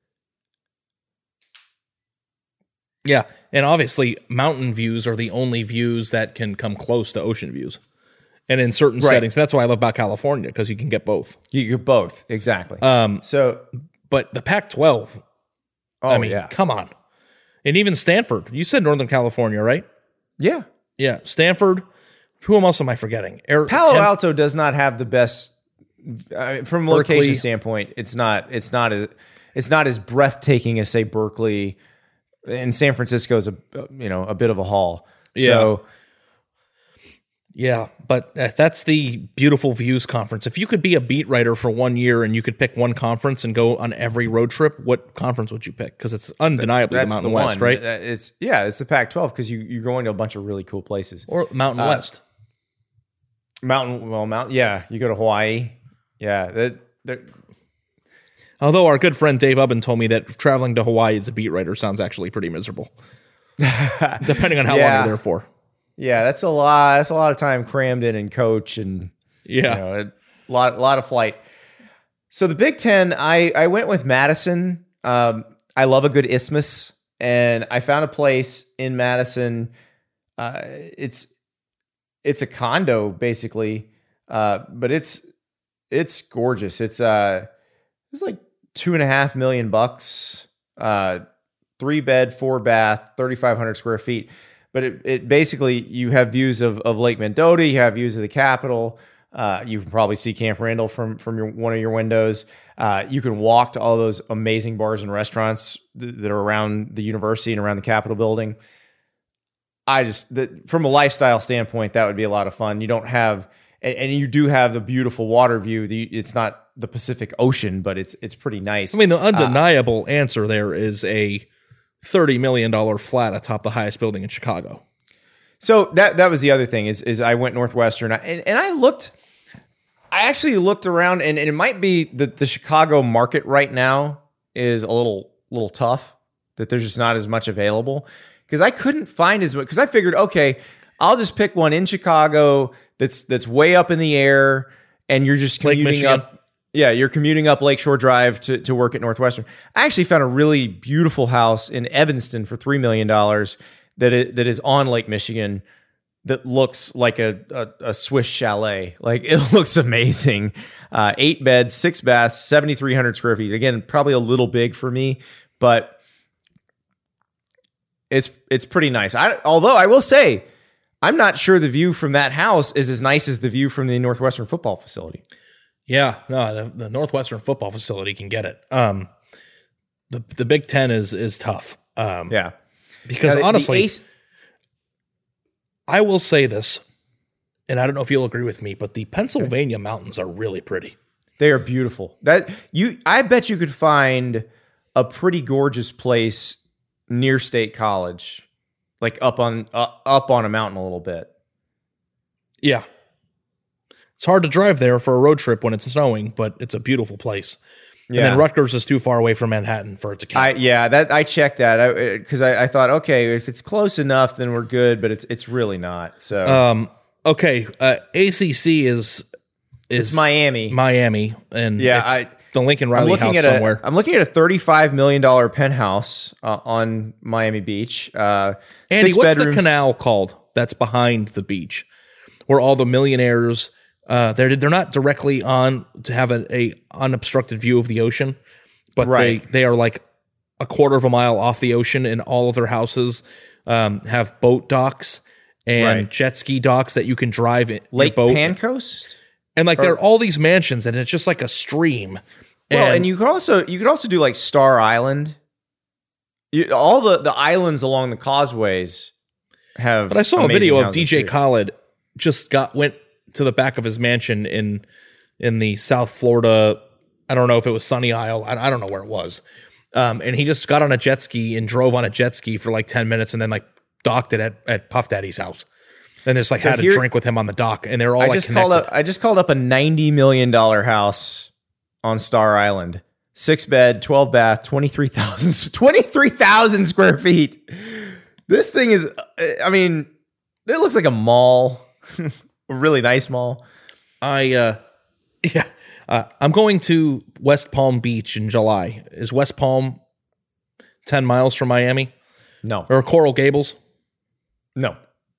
Yeah. And obviously mountain views are the only views that can come close to ocean views. And in certain settings, that's why I love about California, because you can get both. You get both. Exactly. But the Pac-12, come on. And even Stanford. You said Northern California, right? Yeah. Yeah. Stanford. Who else am I forgetting? Palo Alto does not have the best from a location standpoint. It's not as breathtaking as say Berkeley, and San Francisco is a bit of a haul. So yeah, but that's the Beautiful Views Conference. If you could be a beat writer for 1 year and you could pick one conference and go on every road trip, what conference would you pick? Because it's undeniably the Mountain West, right? It's the Pac-12 because you're going to a bunch of really cool places. Or Mountain West. You go to Hawaii. Yeah. Although our good friend Dave Ubben told me that traveling to Hawaii as a beat writer sounds actually pretty miserable, depending on how long you're there for. Yeah, that's a lot. That's a lot of time crammed in coach and a lot of flight. So the Big Ten, I went with Madison. I love a good isthmus, and I found a place in Madison. It's a condo basically, but it's gorgeous. It's like $2.5 million, 3-bed, 4-bath, 3,500 square feet. But it basically, you have views of Lake Mendota, you have views of the Capitol. You can probably see Camp Randall from one of your windows. You can walk to all those amazing bars and restaurants that are around the university and around the Capitol building. From a lifestyle standpoint, that would be a lot of fun. You don't have, and you do have the beautiful water view. It's not the Pacific Ocean, but it's pretty nice. I mean, the undeniable answer there is a $30 million flat atop the highest building in Chicago. So that was the other thing is I went Northwestern and I actually looked around and it might be that the Chicago market right now is a little tough, that there's just not as much available, because I couldn't find as much, because I figured, okay, I'll just pick one in Chicago that's way up in the air and you're just commuting up. Yeah, you're commuting up Lakeshore Drive to work at Northwestern. I actually found a really beautiful house in Evanston for $3 million that is on Lake Michigan that looks like a Swiss chalet. Like, it looks amazing. 8 beds, 6 baths, 7,300 square feet. Again, probably a little big for me, but it's pretty nice. Although I will say, I'm not sure the view from that house is as nice as the view from the Northwestern football facility. Yeah, no, the Northwestern football facility can get it. The Big Ten is tough. Because honestly, I will say this, and I don't know if you'll agree with me, but the Pennsylvania mountains are really pretty. They are beautiful. I bet you could find a pretty gorgeous place near State College, like up on a mountain a little bit. Yeah. It's hard to drive there for a road trip when it's snowing, but it's a beautiful place. Yeah. And then Rutgers is too far away from Manhattan for it to count. I checked that because I thought, okay, if it's close enough, then we're good, but it's really not. So okay, ACC is Miami, and it's the Lincoln Riley House somewhere. I'm looking at a $35 million penthouse on Miami Beach. Andy, what's the canal called that's behind the beach, where all the millionaires? They're not directly on to have a unobstructed view of the ocean, but they are like a quarter of a mile off the ocean, and all of their houses have boat docks and jet ski docks that you can drive in Lake boat. Pancoast, and there are all these mansions, and it's just like a stream. Well, and you could also do like Star Island. All the islands along the causeways have. But I saw a video of DJ Khaled went to the back of his mansion in the South Florida. I don't know if it was Sunny Isle. I don't know where it was. And he just got on a jet ski and drove on a jet ski for like 10 minutes and then like docked it at Puff Daddy's house. And just had a drink with him on the dock. And they were all connected. I just called up a $90 million house on Star Island. 6 bed, 12 bath, 23,000 square feet. This thing is, I mean, It looks like a mall, a really nice mall. I'm going to West Palm Beach in July. Is West Palm 10 miles from Miami? No. Or Coral Gables? No.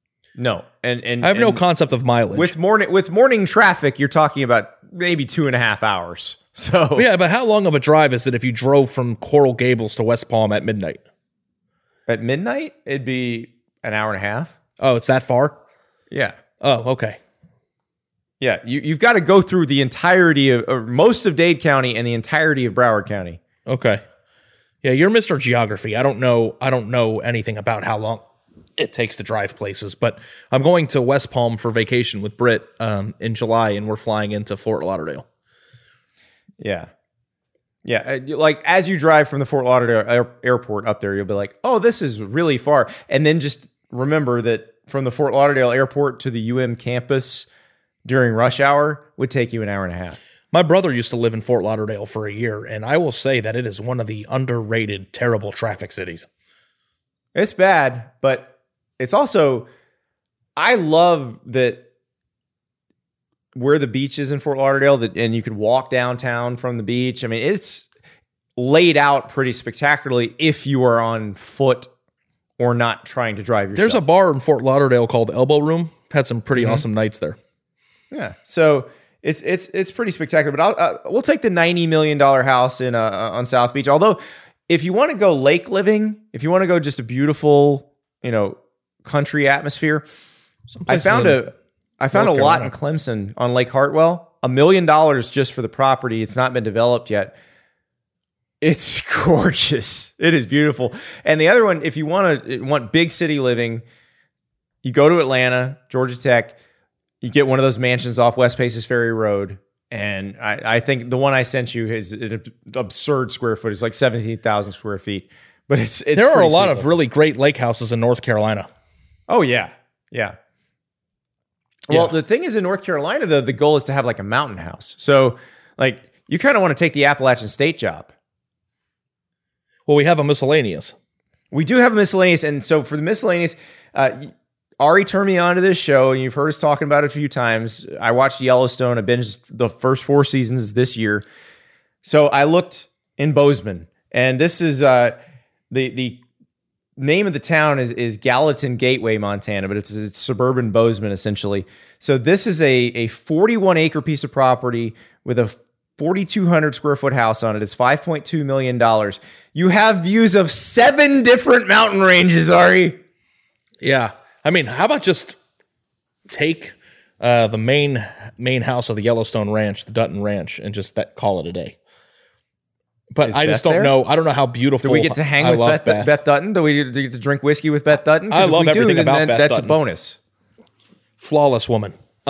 And I have no concept of mileage. With morning traffic, you're talking about maybe 2.5 hours. So yeah, but how long of a drive is it if you drove from Coral Gables to West Palm at midnight? At midnight, it'd be an hour and a half. Oh, it's that far? Yeah. Oh, okay. Yeah, you've got to go through the entirety of or most of Dade County and the entirety of Broward County. Okay. Yeah, you're Mr. Geography. I don't know anything about how long it takes to drive places, but I'm going to West Palm for vacation with Britt in July, and we're flying into Fort Lauderdale. Yeah. Yeah, like as you drive from the Fort Lauderdale airport up there, you'll be like, oh, this is really far. And then just remember that from the Fort Lauderdale airport to the UM campus during rush hour would take you an hour and a half. My brother used to live in Fort Lauderdale for a year, and I will say that it is one of the underrated, terrible traffic cities. It's bad, but it's also, I love that where the beach is in Fort Lauderdale, and you can walk downtown from the beach. I mean, it's laid out pretty spectacularly if you are on foot or not trying to drive yourself. There's a bar in Fort Lauderdale called Elbow Room. Had some pretty awesome nights there. Yeah, so it's pretty spectacular. But we'll take the $90 million house in on South Beach. Although, if you want to go lake living, if you want to go just a beautiful, country atmosphere, I found a lot in Clemson on Lake Hartwell. $1 million just for the property. It's not been developed yet. It's gorgeous. It is beautiful. And the other one, if you want big city living, you go to Atlanta, Georgia Tech. You get one of those mansions off West Paces Ferry Road. And I think the one I sent you is an absurd square footage, like 17,000 square feet. But it's there are a lot of really great lake houses in North Carolina. Oh, yeah. Yeah. Well, the thing is, in North Carolina, the goal is to have like a mountain house. So, like, you kind of want to take the Appalachian State job. Well, we have a miscellaneous. We do have a miscellaneous. And so for the miscellaneous, Ari turned me on to this show, and you've heard us talking about it a few times. I watched Yellowstone. I binged the first 4 seasons this year. So I looked in Bozeman, and this is the name of the town is Gallatin Gateway, Montana, but it's suburban Bozeman, essentially. So this is a 41-acre piece of property with a 4,200 square foot house on it. It's $5.2 million. You have views of 7 different mountain ranges, Ari. Yeah. I mean, how about just take the main house of the Yellowstone Ranch, the Dutton Ranch, and just call it a day? But I just don't know. I don't know how beautiful. Do we get to hang with Beth Dutton? Do we get to drink whiskey with Beth Dutton? I love everything about Beth Dutton. That's a bonus. Flawless woman.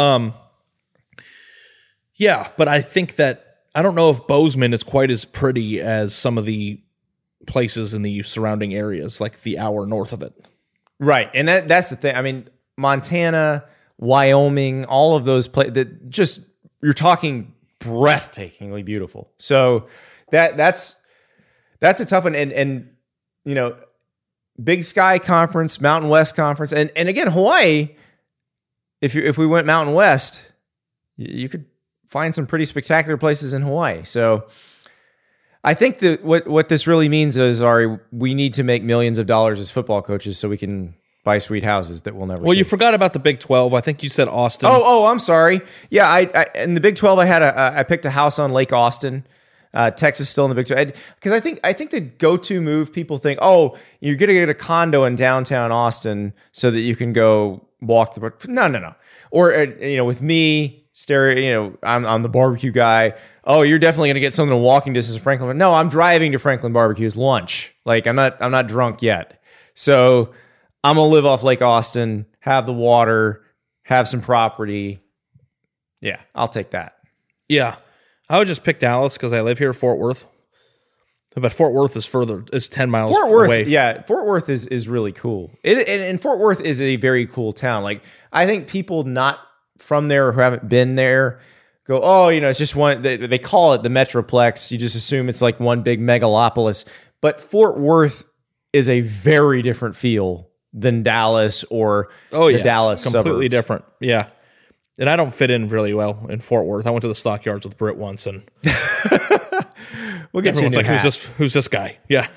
Yeah, but I think that I don't know if Bozeman is quite as pretty as some of the places in the surrounding areas, like the hour north of it. Right, and that's the thing. I mean, Montana, Wyoming, all of those places that just you're talking breathtakingly beautiful. So that's a tough one. And Big Sky Conference, Mountain West Conference, and again Hawaii. If we went Mountain West, you could find some pretty spectacular places in Hawaii. So I think that what this really means is, Ari, we need to make millions of dollars as football coaches so we can buy sweet houses that we'll never see. Well, you forgot about the Big 12. I think you said Austin. Oh, I'm sorry. Yeah, I in the Big 12, I picked a house on Lake Austin. Texas still in the Big 12. Because I think the go-to move, people think, oh, you're going to get a condo in downtown Austin so that you can go walk the... No. Or, with me... I'm the barbecue guy. Oh, you're definitely going to get something in walking distance of Franklin. No, I'm driving to Franklin Barbecue's lunch. Like I'm not drunk yet. So I'm going to live off Lake Austin, have the water, have some property. Yeah, I'll take that. Yeah. I would just pick Dallas because I live here, Fort Worth. But Fort Worth is 10 miles away. Yeah, Fort Worth is really cool. And Fort Worth is a very cool town. Like I think people not from there who haven't been there go, oh, it's just one, they call it the Metroplex. You just assume it's like one big megalopolis. But Fort Worth is a very different feel than Dallas or the Dallas completely suburbs. different. Yeah. And I don't fit in really well in Fort Worth. I went to the stockyards with Britt once, and we'll get everyone's like, "Who's this guy?" Yeah.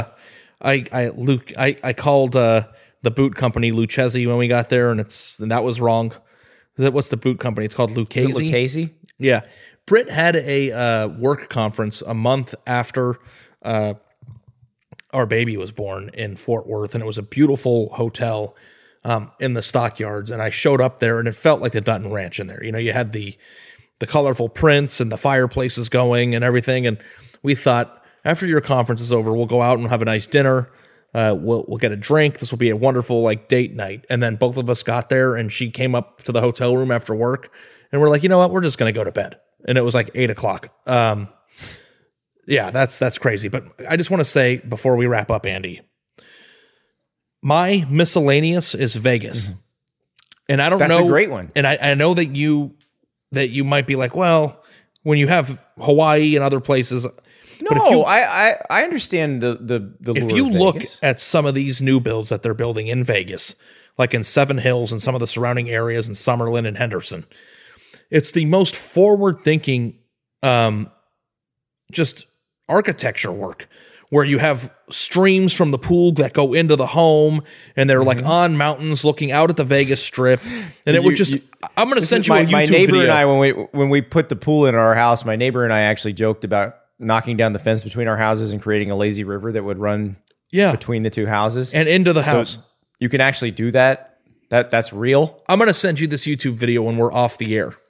I called the boot company Lucchese when we got there, and that was wrong. What's the boot company? It's called Lucchese. Lucchese? Yeah. Britt had a work conference a month after our baby was born in Fort Worth, and it was a beautiful hotel in the stockyards. And I showed up there, and it felt like the Dutton Ranch in there. You know, you had the colorful prints and the fireplaces going and everything. And we thought, after your conference is over, we'll go out and have a nice dinner. We'll get a drink. This will be a wonderful date night. And then both of us got there, and she came up to the hotel room after work, and we're like, you know what? We're just going to go to bed. And it was like 8:00. Yeah, that's crazy. But I just want to say before we wrap up, Andy, my miscellaneous is Vegas. Mm-hmm. And I don't know. That's a great one. And I know that you might be like, well, when you have Hawaii and other places. No, I understand the if you look at some of these new builds that they're building in Vegas, like in Seven Hills and some of the surrounding areas in Summerlin and Henderson, it's the most forward-thinking just architecture work, where you have streams from the pool that go into the home, and they're like on mountains looking out at the Vegas Strip. And it would just, I'm going to send you a YouTube my neighbor video. And I, when we put the pool in our house, my neighbor and I actually joked about knocking down the fence between our houses and creating a lazy river that would run between the two houses and into the house. You can actually do that. That's real. I'm going to send you this YouTube video when we're off the air.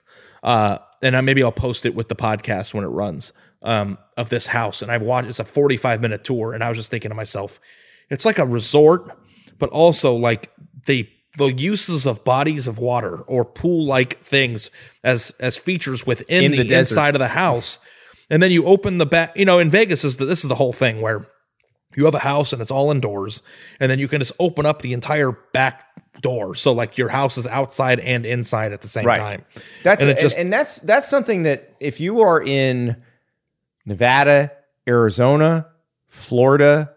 And maybe I'll post it with the podcast when it runs, of this house. And I've watched, it's a 45-minute tour. And I was just thinking to myself, it's like a resort, but also like the uses of bodies of water or pool-like things as features within the inside of the house. And then you open the back, in Vegas this is the whole thing where you have a house and it's all indoors, and then you can just open up the entire back door. So like your house is outside and inside at the same time. That's something that if you are in Nevada, Arizona, Florida,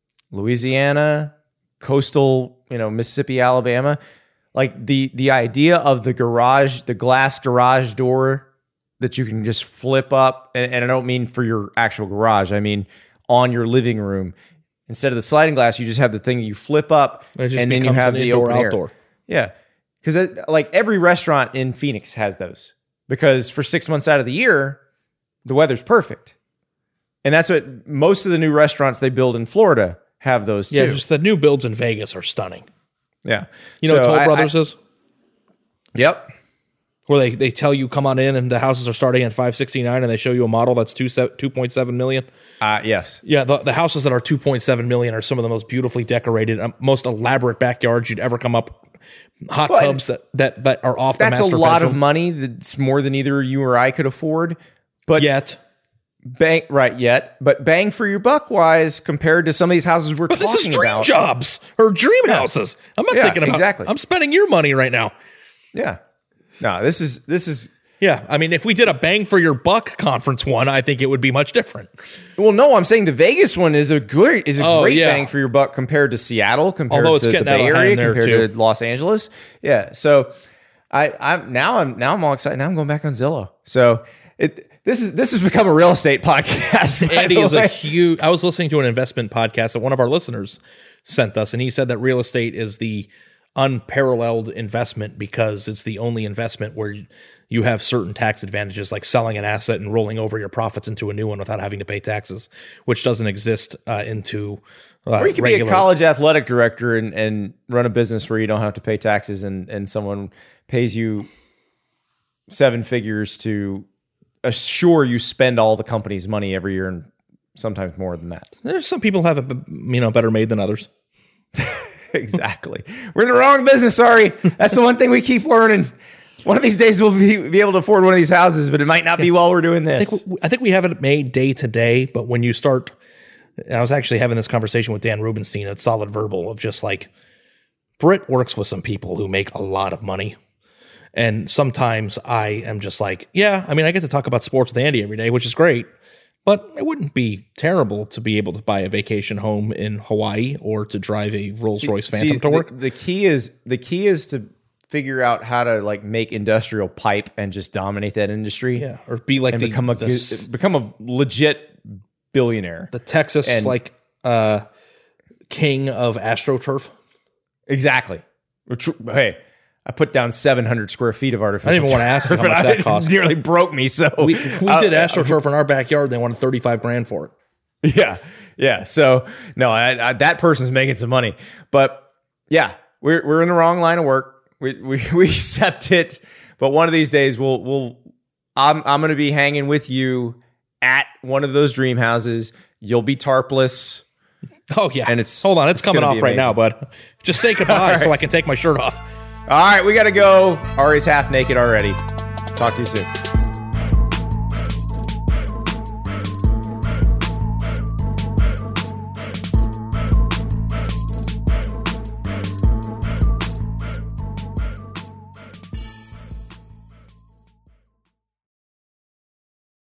Louisiana, coastal, Mississippi, Alabama, like the idea of the glass garage door that you can just flip up, and I don't mean for your actual garage, I mean on your living room. Instead of the sliding glass, you just have the thing you flip up, and then you have the open outdoor. Yeah, because like every restaurant in Phoenix has those, because for 6 months out of the year, the weather's perfect, and that's what most of the new restaurants they build in Florida have those too. Yeah, just the new builds in Vegas are stunning. Yeah, know what Toll Brothers is? Yep. Where they tell you come on in and the houses are starting at $569 and they show you a model that's $2.7 million. Yes. Yeah, the houses that are $2.7 million are some of the most beautifully decorated, most elaborate backyards you'd ever come up. Hot tubs that are off the master bedroom. That's a lot of money. That's more than either you or I could afford. But But bang for your buck wise compared to some of these houses we're talking about. This is dream jobs or dream houses. I'm not thinking about exactly. I'm spending your money right now. Yeah. No, this is. Yeah, I mean, if we did a bang for your buck conference one, I think it would be much different. Well, no, I'm saying the Vegas one is a great bang for your buck compared to Seattle, compared to the Bay Area, compared to Los Angeles. Yeah, so I'm all excited. Now I'm going back on Zillow. So this has become a real estate podcast. Andy is a huge. I was listening to an investment podcast that one of our listeners sent us, and he said that real estate is the unparalleled investment because it's the only investment where you have certain tax advantages, like selling an asset and rolling over your profits into a new one without having to pay taxes, which doesn't exist into or you can be a college athletic director and run a business where you don't have to pay taxes, and someone pays you 7 figures to assure you spend all the company's money every year, and sometimes more than that. There's some people have it better made than others. Exactly. We're in the wrong business. Sorry. That's the one thing we keep learning. One of these days we'll be able to afford one of these houses, but it might not be while we're doing this. I think we have it made day to day, but when you start, I was actually having this conversation with Dan Rubenstein at Solid Verbal of just like, Britt works with some people who make a lot of money. And sometimes I am just like, I get to talk about sports with Andy every day, which is great. But it wouldn't be terrible to be able to buy a vacation home in Hawaii or to drive a Rolls-Royce Phantom to work. The key is to figure out how to like make industrial pipe and just dominate that industry. Yeah, or be like become a legit billionaire. The Texas king of AstroTurf. Exactly. Hey, I put down 700 square feet of artificial. I didn't even want to ask you how much that cost. It nearly broke me. So we did AstroTurf in our backyard. They wanted $35,000 for it. Yeah. So no, that person's making some money. But yeah, we're in the wrong line of work. We accept it. But one of these days, I'm going to be hanging with you at one of those dream houses. You'll be tarpless. Oh yeah. And it's coming off right now, bud. Just say goodbye so I can take my shirt off. All right, we got to go. Ari's half naked already. Talk to you soon.